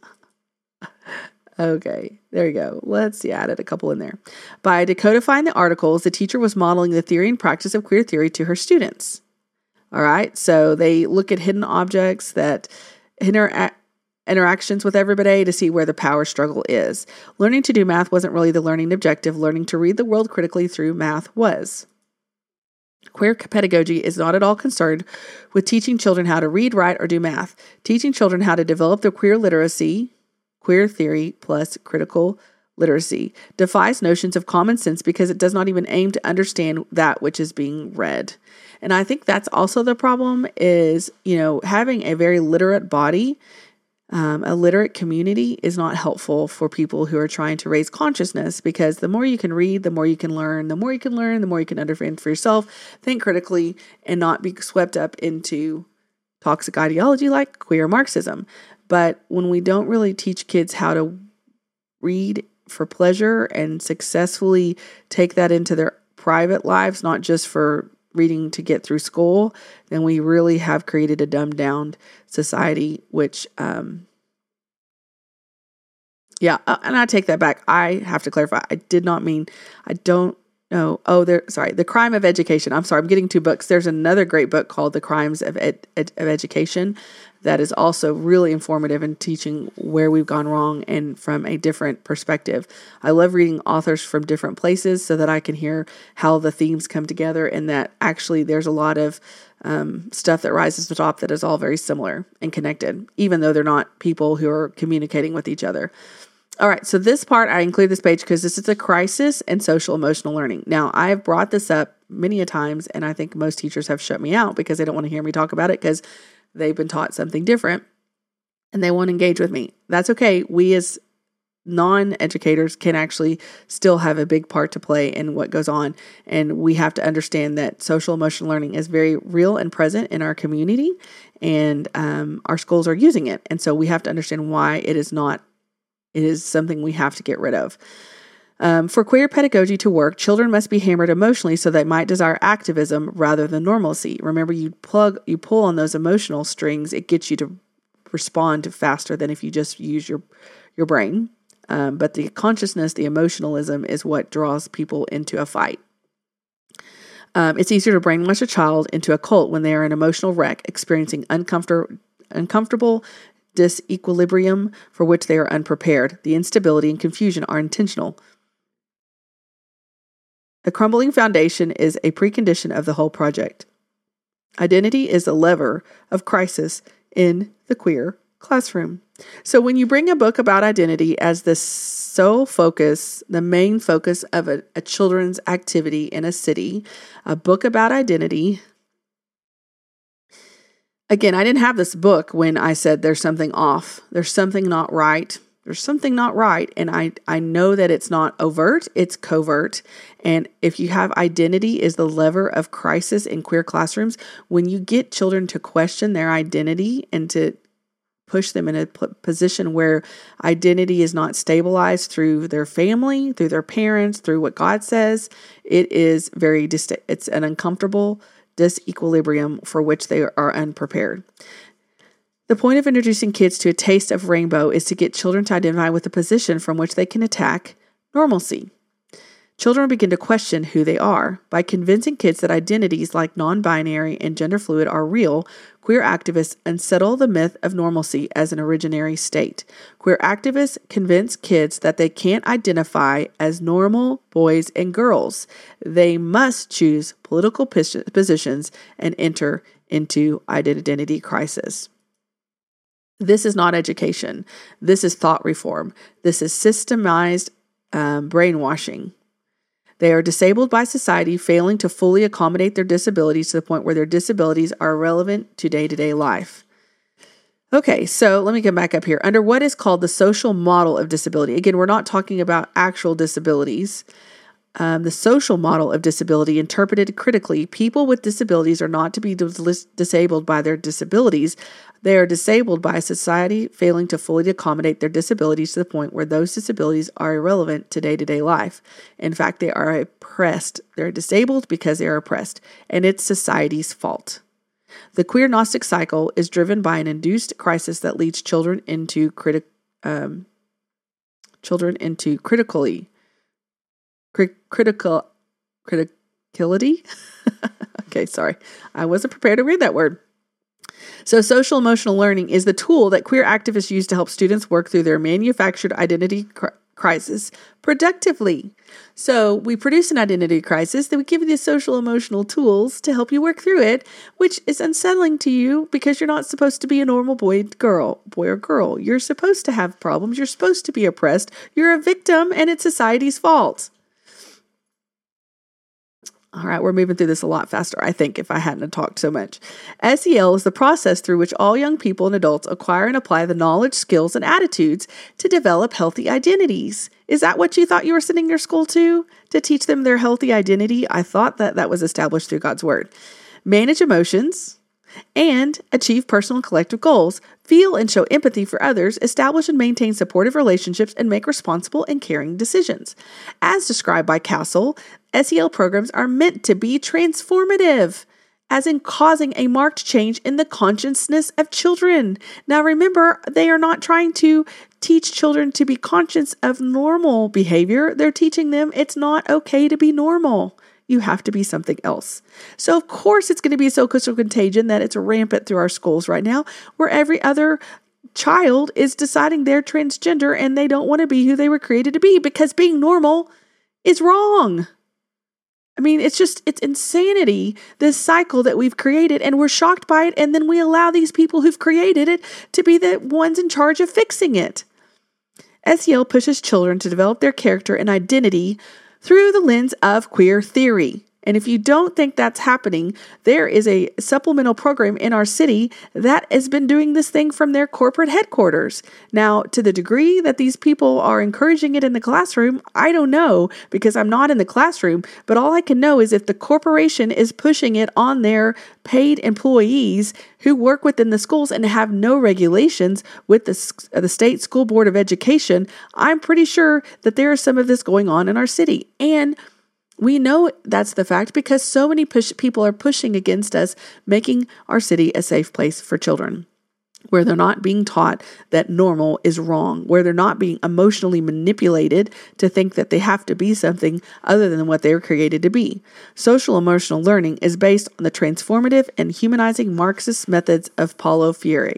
Okay, there you go. Let's see, I added a couple in there. By decodifying the articles, the teacher was modeling the theory and practice of queer theory to her students. All right, so they look at hidden objects, that interactions with everybody to see where the power struggle is. Learning to do math wasn't really the learning objective. Learning to read the world critically through math was. Queer pedagogy is not at all concerned with teaching children how to read, write, or do math. Teaching children how to develop their queer literacy, queer theory plus critical literacy, defies notions of common sense because it does not even aim to understand that which is being read. And I think that's also the problem is, having a very literate body, a literate community is not helpful for people who are trying to raise consciousness, because the more you can read, the more you can learn, the more you can learn, the more you can understand for yourself, think critically, and not be swept up into toxic ideology like queer Marxism. But when we don't really teach kids how to read for pleasure and successfully take that into their private lives, not just for reading to get through school, then we really have created a dumbed down society, which, and I take that back. I have to clarify. I did not mean, I don't know. The Crime of Education. I'm sorry, I'm getting two books. There's another great book called The Crimes of Education that is also really informative in teaching where we've gone wrong and from a different perspective. I love reading authors from different places so that I can hear how the themes come together, and that actually there's a lot of stuff that rises to the top that is all very similar and connected, even though they're not people who are communicating with each other. All right, so this part, I include this page because this is a crisis in social emotional learning. Now, I have brought this up many a times, and I think most teachers have shut me out because they don't want to hear me talk about it because they've been taught something different and they won't engage with me. That's okay. We as non-educators can actually still have a big part to play in what goes on. And we have to understand that social emotional learning is very real and present in our community, and our schools are using it. And so we have to understand why it is something we have to get rid of. For queer pedagogy to work, children must be hammered emotionally so they might desire activism rather than normalcy. Remember, you pull on those emotional strings, it gets you to respond faster than if you just use your brain. But the consciousness, the emotionalism is what draws people into a fight. It's easier to brainwash a child into a cult when they are an emotional wreck, experiencing uncomfortable disequilibrium for which they are unprepared. The instability and confusion are intentional. A crumbling foundation is a precondition of the whole project. Identity is a lever of crisis in the queer classroom. So when you bring a book about identity as the sole focus, the main focus of a children's activity in a city, a book about identity. Again, I didn't have this book when I said there's something off. There's something not right. There's something not right. And I know that it's not overt, it's covert. And if you have identity is the lever of crisis in queer classrooms, when you get children to question their identity and to push them in a position where identity is not stabilized through their family, through their parents, through what God says, it is it's an uncomfortable disequilibrium for which they are unprepared. The point of introducing kids to a taste of rainbow is to get children to identify with a position from which they can attack normalcy. Children begin to question who they are. By convincing kids that identities like non-binary and gender fluid are real, queer activists unsettle the myth of normalcy as an originary state. Queer activists convince kids that they can't identify as normal boys and girls. They must choose political positions and enter into identity crisis. This is not education. This is thought reform. This is systemized brainwashing. They are disabled by society, failing to fully accommodate their disabilities to the point where their disabilities are relevant to day-to-day life. Okay, so let me come back up here. Under what is called the social model of disability, again, we're not talking about actual disabilities. The social model of disability interpreted critically. People with disabilities are not to be disabled by their disabilities. They are disabled by society failing to fully accommodate their disabilities to the point where those disabilities are irrelevant to day-to-day life. In fact, they are oppressed. They're disabled because they are oppressed, and it's society's fault. The queer Gnostic cycle is driven by an induced crisis that leads children into criticality. Okay, sorry. I wasn't prepared to read that word. So social emotional learning is the tool that queer activists use to help students work through their manufactured identity crisis productively. So we produce an identity crisis, then we give you the social emotional tools to help you work through it, which is unsettling to you because you're not supposed to be a normal boy or girl. You're supposed to have problems. You're supposed to be oppressed. You're a victim, and it's society's fault. All right, we're moving through this a lot faster, I think, if I hadn't talked so much. SEL is the process through which all young people and adults acquire and apply the knowledge, skills, and attitudes to develop healthy identities. Is that what you thought you were sending your school to teach them their healthy identity? I thought that was established through God's word. Manage emotions and achieve personal and collective goals, feel and show empathy for others, establish and maintain supportive relationships, and make responsible and caring decisions. As described by Castle, SEL programs are meant to be transformative, as in causing a marked change in the consciousness of children. Now remember, they are not trying to teach children to be conscious of normal behavior. They're teaching them it's not okay to be normal. You have to be something else. So of course it's going to be a social contagion that it's rampant through our schools right now, where every other child is deciding they're transgender and they don't want to be who they were created to be because being normal is wrong. I mean, it's insanity, this cycle that we've created, and we're shocked by it, and then we allow these people who've created it to be the ones in charge of fixing it. SEL pushes children to develop their character and identity through the lens of queer theory. And if you don't think that's happening, there is a supplemental program in our city that has been doing this thing from their corporate headquarters. Now, to the degree that these people are encouraging it in the classroom, I don't know because I'm not in the classroom, but all I can know is if the corporation is pushing it on their paid employees who work within the schools and have no regulations with the State School Board of Education, I'm pretty sure that there is some of this going on in our city. And we know that's the fact because so many people are pushing against us, making our city a safe place for children, where they're not being taught that normal is wrong, where they're not being emotionally manipulated to think that they have to be something other than what they were created to be. Social emotional learning is based on the transformative and humanizing Marxist methods of Paulo Freire.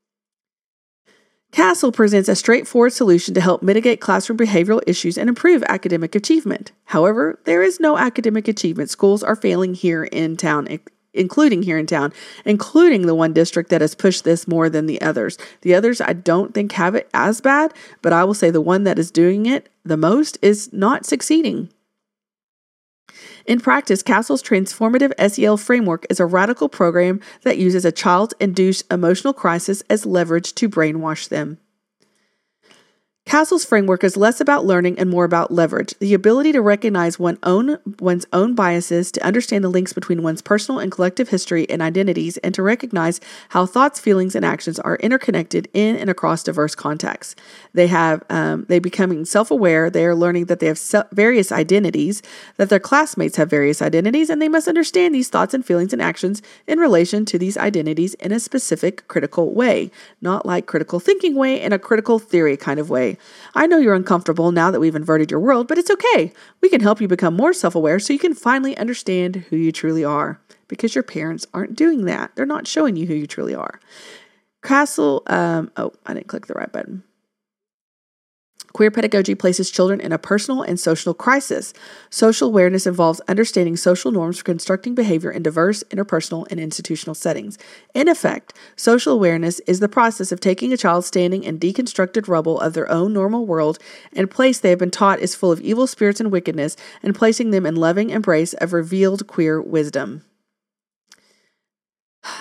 Castle presents a straightforward solution to help mitigate classroom behavioral issues and improve academic achievement. However, there is no academic achievement. Schools are failing here in town, including the one district that has pushed this more than the others. The others I don't think have it as bad, but I will say the one that is doing it the most is not succeeding. In practice, Castle's transformative SEL framework is a radical program that uses a child-induced emotional crisis as leverage to brainwash them. Castle's framework is less about learning and more about leverage, the ability to recognize one's own biases, to understand the links between one's personal and collective history and identities, and to recognize how thoughts, feelings, and actions are interconnected in and across diverse contexts. They becoming self-aware. They are learning that they have various identities, that their classmates have various identities, and they must understand these thoughts and feelings and actions in relation to these identities in a specific critical way, not like critical thinking way, in a critical theory kind of way. I know you're uncomfortable now that we've inverted your world, but it's okay. We can help you become more self-aware so you can finally understand who you truly are, because your parents aren't doing that. They're not showing you who you truly are. Castle, I didn't click the right button. Queer pedagogy places children in a personal and social crisis. Social awareness involves understanding social norms for constructing behavior in diverse, interpersonal, and institutional settings. In effect, social awareness is the process of taking a child standing in deconstructed rubble of their own normal world and a place they have been taught is full of evil spirits and wickedness, and placing them in loving embrace of revealed queer wisdom.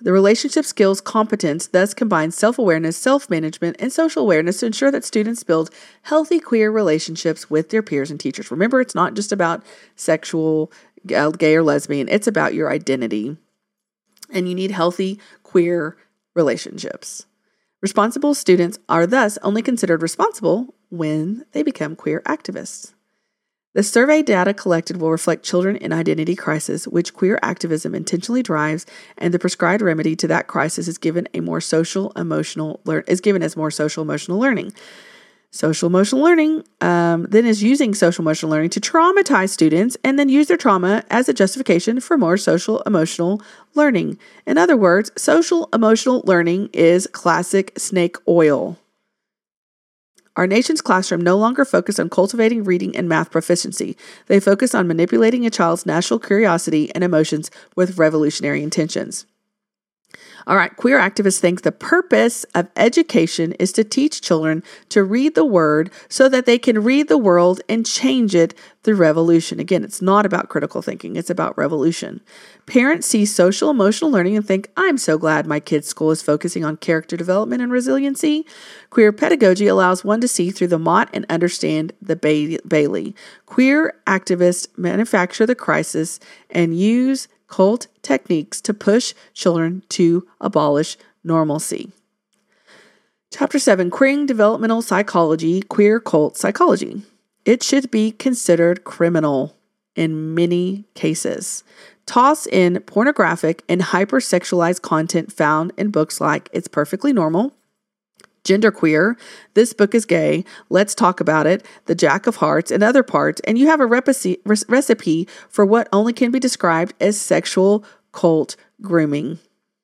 The relationship skills competence thus combines self-awareness, self-management, and social awareness to ensure that students build healthy queer relationships with their peers and teachers. Remember, it's not just about sexual, gay or lesbian. It's about your identity. And you need healthy queer relationships. Responsible students are thus only considered responsible when they become queer activists. The survey data collected will reflect children in identity crisis, which queer activism intentionally drives, and the prescribed remedy to that crisis is given as more social emotional learning. Social emotional learning then is using social emotional learning to traumatize students and then use their trauma as a justification for more social emotional learning. In other words, social emotional learning is classic snake oil. Our nation's classroom no longer focus on cultivating reading and math proficiency. They focus on manipulating a child's natural curiosity and emotions with revolutionary intentions. All right, queer activists think the purpose of education is to teach children to read the word so that they can read the world and change it through revolution. Again, it's not about critical thinking, it's about revolution. Parents see social emotional learning and think, I'm so glad my kid's school is focusing on character development and resiliency. Queer pedagogy allows one to see through the Mott and understand the Bailey. Queer activists manufacture the crisis and use cult techniques to push children to abolish normalcy. Chapter 7, Queering Developmental Psychology, Queer Cult Psychology. It should be considered criminal in many cases. Toss in pornographic and hypersexualized content found in books like It's Perfectly Normal, Genderqueer, This Book is Gay, Let's Talk About It, The Jack of Hearts, and other parts, and you have a recipe for what only can be described as sexual cult grooming.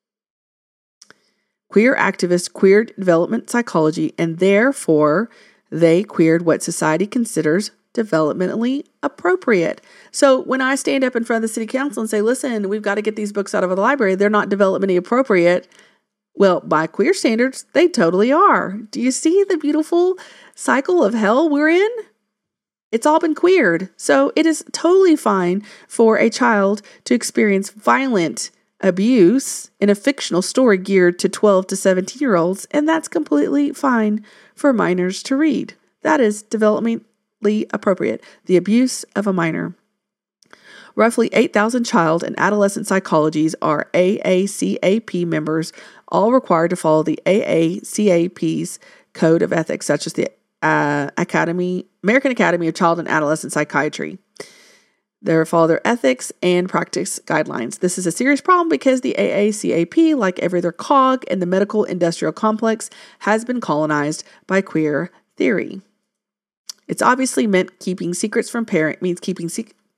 Queer activists queered development psychology, and therefore they queered what society considers developmentally appropriate. So when I stand up in front of the city council and say, listen, we've got to get these books out of the library, they're not developmentally appropriate. Well, by queer standards, they totally are. Do you see the beautiful cycle of hell we're in? It's all been queered. So it is totally fine for a child to experience violent abuse in a fictional story geared to 12 to 17-year-olds, and that's completely fine for minors to read. That is developmentally appropriate. The abuse of a minor. Roughly 8,000 child and adolescent psychologies are AACAP members, all required to follow the AACAP's Code of Ethics, such as the American Academy of Child and Adolescent Psychiatry. They follow their ethics and practice guidelines. This is a serious problem because the AACAP, like every other cog in the medical industrial complex, has been colonized by queer theory. It's obviously meant keeping secrets from keeping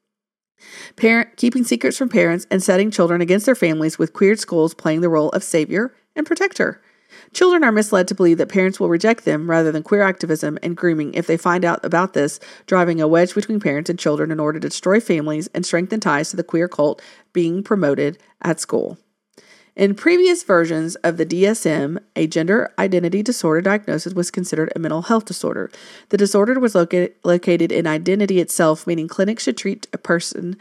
secrets from parents and setting children against their families, with queer schools playing the role of savior and protector. Children are misled to believe that parents will reject them rather than queer activism and grooming if they find out about this, driving a wedge between parents and children in order to destroy families and strengthen ties to the queer cult being promoted at school. In previous versions of the DSM, a gender identity disorder diagnosis was considered a mental health disorder. The disorder was located in identity itself, meaning clinicians should treat a person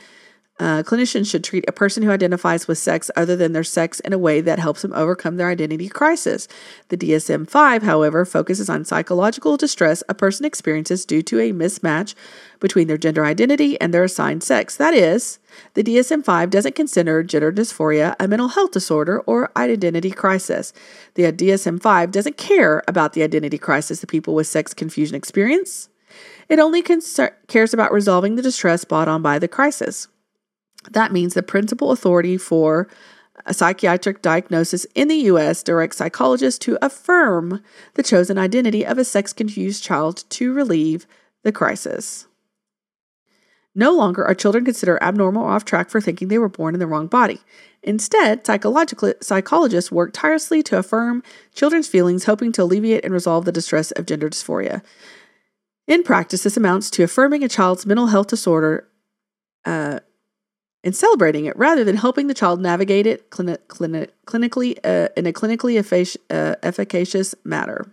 who identifies with sex other than their sex in a way that helps them overcome their identity crisis. The DSM-5, however, focuses on psychological distress a person experiences due to a mismatch between their gender identity and their assigned sex. That is, the DSM-5 doesn't consider gender dysphoria a mental health disorder or identity crisis. The DSM-5 doesn't care about the identity crisis that people with sex confusion experience. It only cares about resolving the distress brought on by the crisis. That means the principal authority for a psychiatric diagnosis in the U.S. directs psychologists to affirm the chosen identity of a sex-confused child to relieve the crisis. No longer are children considered abnormal or off track for thinking they were born in the wrong body. Instead, psychologists work tirelessly to affirm children's feelings, hoping to alleviate and resolve the distress of gender dysphoria. In practice, this amounts to affirming a child's mental health disorder and celebrating it rather than helping the child navigate it clinically in a clinically efficacious manner.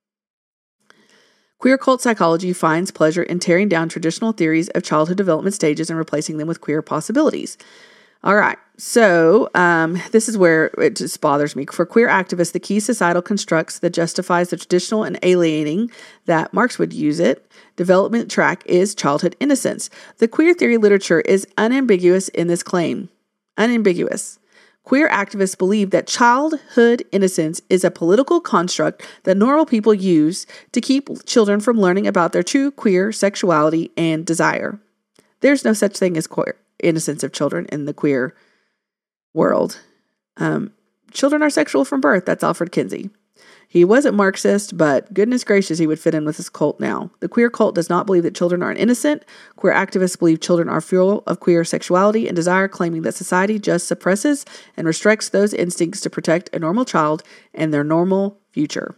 Queer cult psychology finds pleasure in tearing down traditional theories of childhood development stages and replacing them with queer possibilities. All right, So this is where it just bothers me. For queer activists, the key societal constructs that justifies the traditional and alienating that Marx would use it development track is childhood innocence. The queer theory literature is unambiguous in this claim. Unambiguous. Queer activists believe that childhood innocence is a political construct that normal people use to keep children from learning about their true queer sexuality and desire. There's no such thing as queer innocence of children in the queer world. Children are sexual from birth. That's Alfred Kinsey. He wasn't Marxist, but goodness gracious, he would fit in with his cult now. The queer cult does not believe that children are innocent. Queer activists believe children are fuel of queer sexuality and desire, claiming that society just suppresses and restricts those instincts to protect a normal child and their normal future.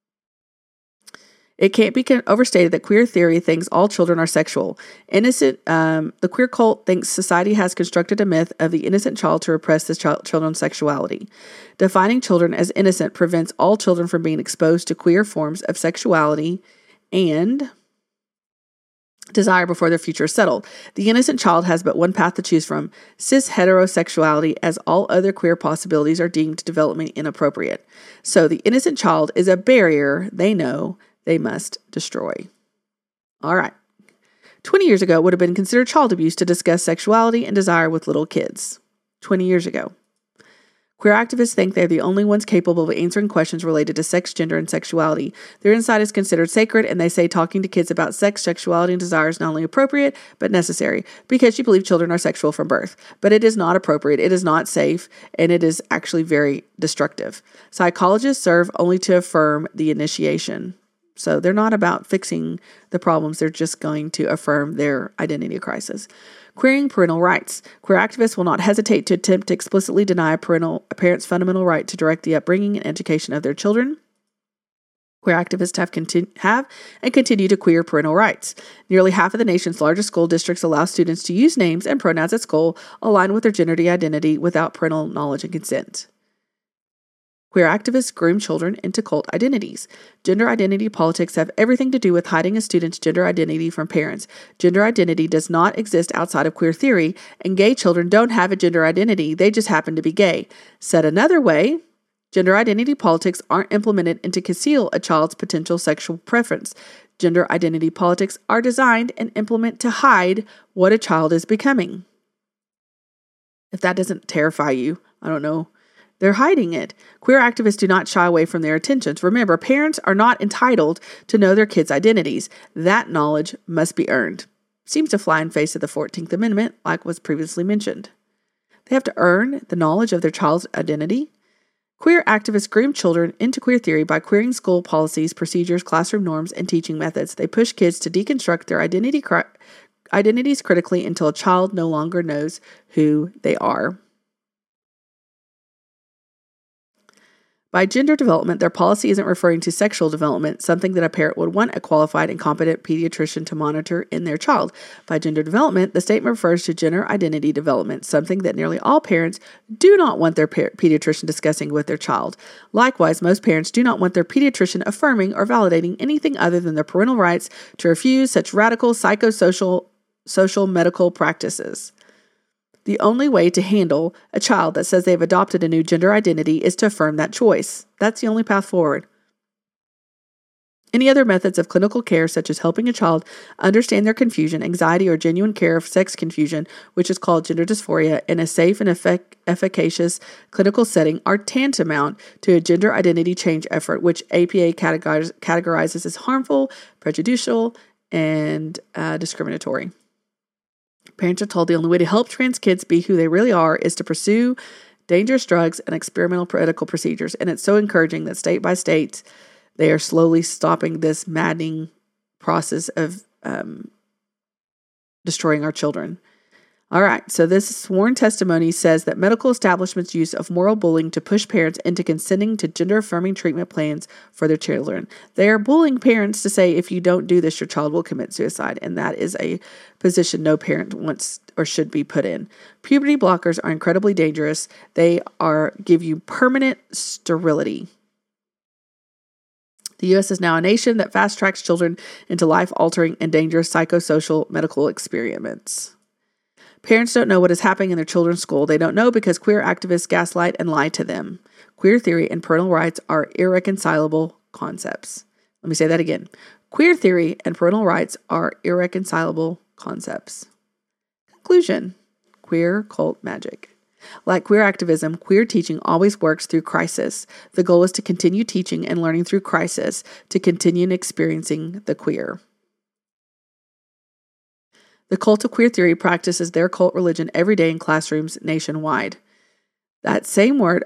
It can't be overstated that queer theory thinks all children are sexual. The queer cult thinks society has constructed a myth of the innocent child to repress this children's sexuality. Defining children as innocent prevents all children from being exposed to queer forms of sexuality and desire before their future is settled. The innocent child has but one path to choose from: cis heterosexuality, as all other queer possibilities are deemed developmentally inappropriate. So the innocent child is a barrier they know they must destroy. All right. 20 years ago, it would have been considered child abuse to discuss sexuality and desire with little kids. 20 years ago. Queer activists think they're the only ones capable of answering questions related to sex, gender, and sexuality. Their insight is considered sacred, and they say talking to kids about sex, sexuality, and desire is not only appropriate, but necessary, because you believe children are sexual from birth. But it is not appropriate, it is not safe, and it is actually very destructive. Psychologists serve only to affirm the initiation. So they're not about fixing the problems. They're just going to affirm their identity crisis. Queering parental rights. Queer activists will not hesitate to attempt to explicitly deny a parent's fundamental right to direct the upbringing and education of their children. Queer activists have and continue to queer parental rights. Nearly half of the nation's largest school districts allow students to use names and pronouns at school aligned with their gender identity without parental knowledge and consent. Queer activists groom children into cult identities. Gender identity politics have everything to do with hiding a student's gender identity from parents. Gender identity does not exist outside of queer theory, and gay children don't have a gender identity. They just happen to be gay. Said another way, gender identity politics aren't implemented to conceal a child's potential sexual preference. Gender identity politics are designed and implemented to hide what a child is becoming. If that doesn't terrify you, I don't know. They're hiding it. Queer activists do not shy away from their attentions. Remember, parents are not entitled to know their kids' identities. That knowledge must be earned. Seems to fly in face of the 14th Amendment, like was previously mentioned. They have to earn the knowledge of their child's identity. Queer activists groom children into queer theory by queering school policies, procedures, classroom norms, and teaching methods. They push kids to deconstruct their identities critically until a child no longer knows who they are. By gender development, their policy isn't referring to sexual development, something that a parent would want a qualified and competent pediatrician to monitor in their child. By gender development, the statement refers to gender identity development, something that nearly all parents do not want their pediatrician discussing with their child. Likewise, most parents do not want their pediatrician affirming or validating anything other than their parental rights to refuse such radical social medical practices. The only way to handle a child that says they've adopted a new gender identity is to affirm that choice. That's the only path forward. Any other methods of clinical care, such as helping a child understand their confusion, anxiety, or genuine care of sex confusion, which is called gender dysphoria, in a safe and efficacious clinical setting, are tantamount to a gender identity change effort, which APA categorizes as harmful, prejudicial, and discriminatory. Parents are told the only way to help trans kids be who they really are is to pursue dangerous drugs and experimental medical procedures. And it's so encouraging that state by state, they are slowly stopping this maddening process of destroying our children. All right, so this sworn testimony says that medical establishments' use of moral bullying to push parents into consenting to gender-affirming treatment plans for their children. They are bullying parents to say, if you don't do this, your child will commit suicide, and that is a position no parent wants or should be put in. Puberty blockers are incredibly dangerous. They give you permanent sterility. The U.S. is now a nation that fast-tracks children into life-altering and dangerous psychosocial medical experiments. Parents don't know what is happening in their children's school. They don't know because queer activists gaslight and lie to them. Queer theory and parental rights are irreconcilable concepts. Let me say that again. Queer theory and parental rights are irreconcilable concepts. Conclusion. Queer cult magic. Like queer activism, queer teaching always works through crisis. The goal is to continue teaching and learning through crisis, to continue experiencing the queer. The cult of queer theory practices their cult religion every day in classrooms nationwide. That same word,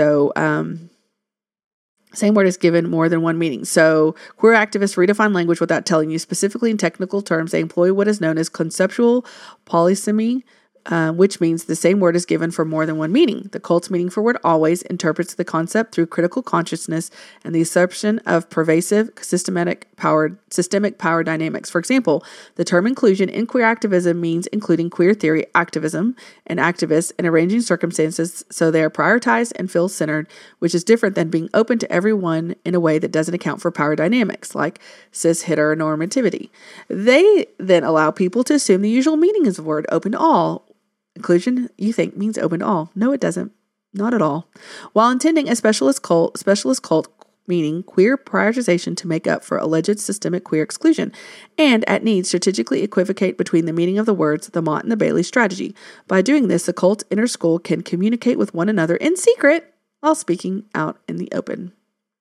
same word is given more than one meaning. So queer activists redefine language without telling you. Specifically in technical terms, they employ what is known as conceptual polysemy, which means the same word is given for more than one meaning. The cult's meaning for word always interprets the concept through critical consciousness and the assumption of pervasive systemic power dynamics. For example, the term inclusion in queer activism means including queer theory activism and activists in arranging circumstances so they are prioritized and feel centered, which is different than being open to everyone in a way that doesn't account for power dynamics like cis heteronormativity. They then allow people to assume the usual meaning is the word open to all. Inclusion, you think, means open to all. No, it doesn't. Not at all. While intending a specialist cult meaning queer prioritization to make up for alleged systemic queer exclusion, and at need strategically equivocate between the meaning of the words, the Mott and the Bailey strategy. By doing this, the cult inner school can communicate with one another in secret while speaking out in the open.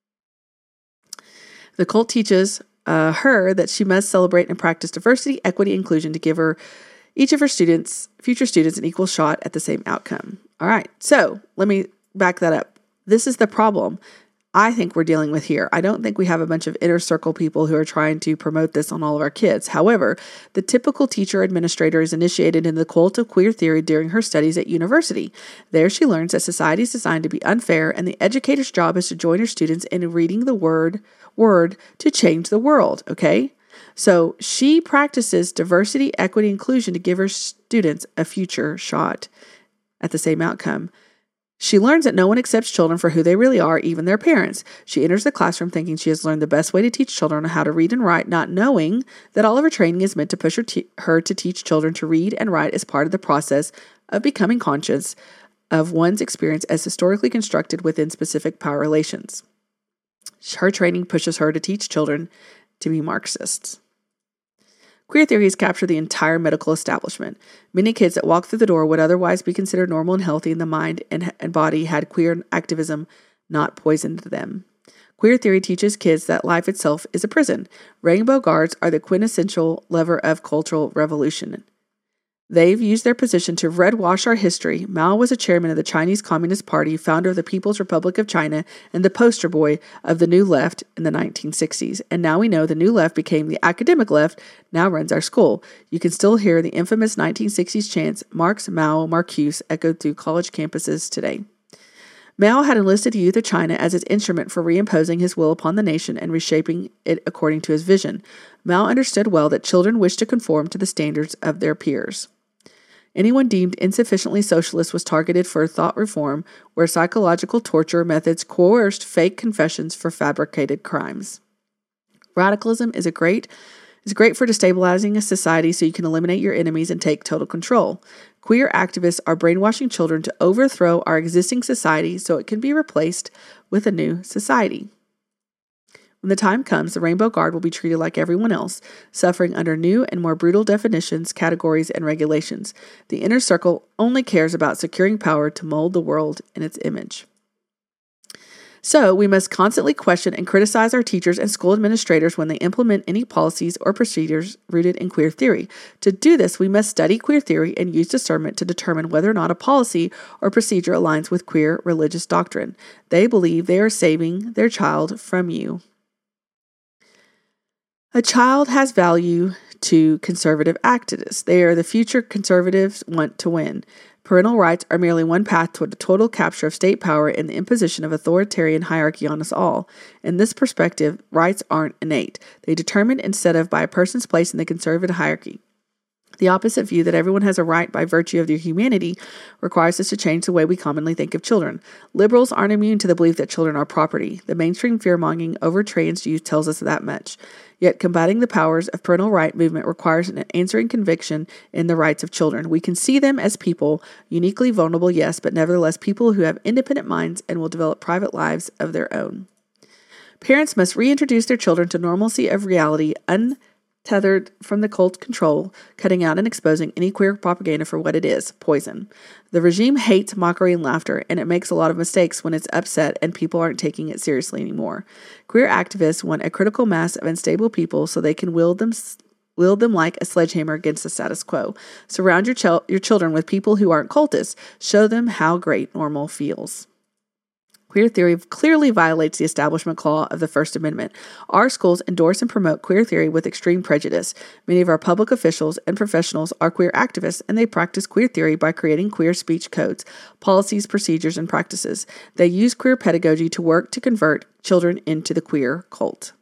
The cult teaches her that she must celebrate and practice diversity, equity, inclusion to give each of her future students, an equal shot at the same outcome. All right, so let me back that up. This is the problem I think we're dealing with here. I don't think we have a bunch of inner circle people who are trying to promote this on all of our kids. However, the typical teacher administrator is initiated in the cult of queer theory during her studies at university. There she learns that society is designed to be unfair, and the educator's job is to join her students in reading the word to change the world, okay? So she practices diversity, equity, inclusion to give her students a future shot at the same outcome. She learns that no one accepts children for who they really are, even their parents. She enters the classroom thinking she has learned the best way to teach children how to read and write, not knowing that all of her training is meant to push her to teach children to read and write as part of the process of becoming conscious of one's experience as historically constructed within specific power relations. Her training pushes her to teach children to be Marxists. Queer theory has captured the entire medical establishment. Many kids that walk through the door would otherwise be considered normal and healthy in the mind and body had queer activism not poisoned them. Queer theory teaches kids that life itself is a prison. Rainbow Guards are the quintessential lever of cultural revolution. They've used their position to redwash our history. Mao was a chairman of the Chinese Communist Party, founder of the People's Republic of China, and the poster boy of the New Left in the 1960s. And now we know the New Left became the academic left, now runs our school. You can still hear the infamous 1960s chants, Marx, Mao, Marcuse, echoed through college campuses today. Mao had enlisted the youth of China as its instrument for reimposing his will upon the nation and reshaping it according to his vision. Mao understood well that children wished to conform to the standards of their peers. Anyone deemed insufficiently socialist was targeted for thought reform, where psychological torture methods coerced fake confessions for fabricated crimes. Radicalism is great for destabilizing a society so you can eliminate your enemies and take total control. Queer activists are brainwashing children to overthrow our existing society so it can be replaced with a new society. When the time comes, the Rainbow Guard will be treated like everyone else, suffering under new and more brutal definitions, categories, and regulations. The inner circle only cares about securing power to mold the world in its image. So, we must constantly question and criticize our teachers and school administrators when they implement any policies or procedures rooted in queer theory. To do this, we must study queer theory and use discernment to determine whether or not a policy or procedure aligns with queer religious doctrine. They believe they are saving their child from you. A child has value to conservative activists. They are the future conservatives want to win. Parental rights are merely one path toward the total capture of state power and the imposition of authoritarian hierarchy on us all. In this perspective, rights aren't innate. They determined instead of by a person's place in the conservative hierarchy. The opposite view that everyone has a right by virtue of their humanity requires us to change the way we commonly think of children. Liberals aren't immune to the belief that children are property. The mainstream fear-mongering over trans youth tells us that much. Yet combating the powers of parental right movement requires an answering conviction in the rights of children. We can see them as people, uniquely vulnerable, yes, but nevertheless people who have independent minds and will develop private lives of their own. Parents must reintroduce their children to normalcy of reality, untethered from the cult control, cutting out and exposing any queer propaganda for what it is, poison. The regime hates mockery and laughter, and it makes a lot of mistakes when it's upset and people aren't taking it seriously anymore. Queer activists want a critical mass of unstable people so they can wield them like a sledgehammer against the status quo. Surround your children with people who aren't cultists. Show them how great normal feels. Queer theory clearly violates the Establishment Clause of the First Amendment. Our schools endorse and promote queer theory with extreme prejudice. Many of our public officials and professionals are queer activists, and they practice queer theory by creating queer speech codes, policies, procedures, and practices. They use queer pedagogy to work to convert children into the queer cult.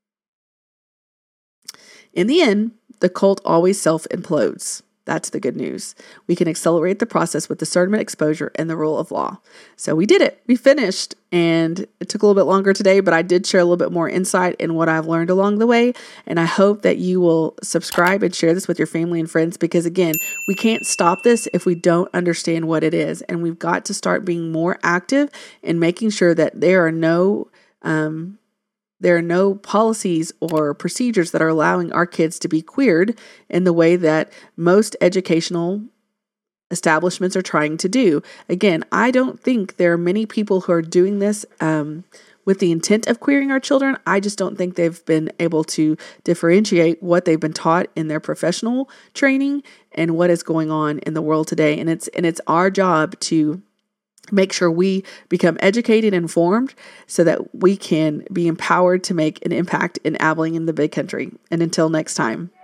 In the end, the cult always self-implodes. That's the good news. We can accelerate the process with discernment, exposure, and the rule of law. So we did it. We finished. And it took a little bit longer today, but I did share a little bit more insight in what I've learned along the way. And I hope that you will subscribe and share this with your family and friends because, again, we can't stop this if we don't understand what it is. And we've got to start being more active in making sure that there are no policies or procedures that are allowing our kids to be queered in the way that most educational establishments are trying to do. Again, I don't think there are many people who are doing this with the intent of queering our children. I just don't think they've been able to differentiate what they've been taught in their professional training and what is going on in the world today. And it's our job to make sure we become educated and informed so that we can be empowered to make an impact in Abilene and the big country. And until next time.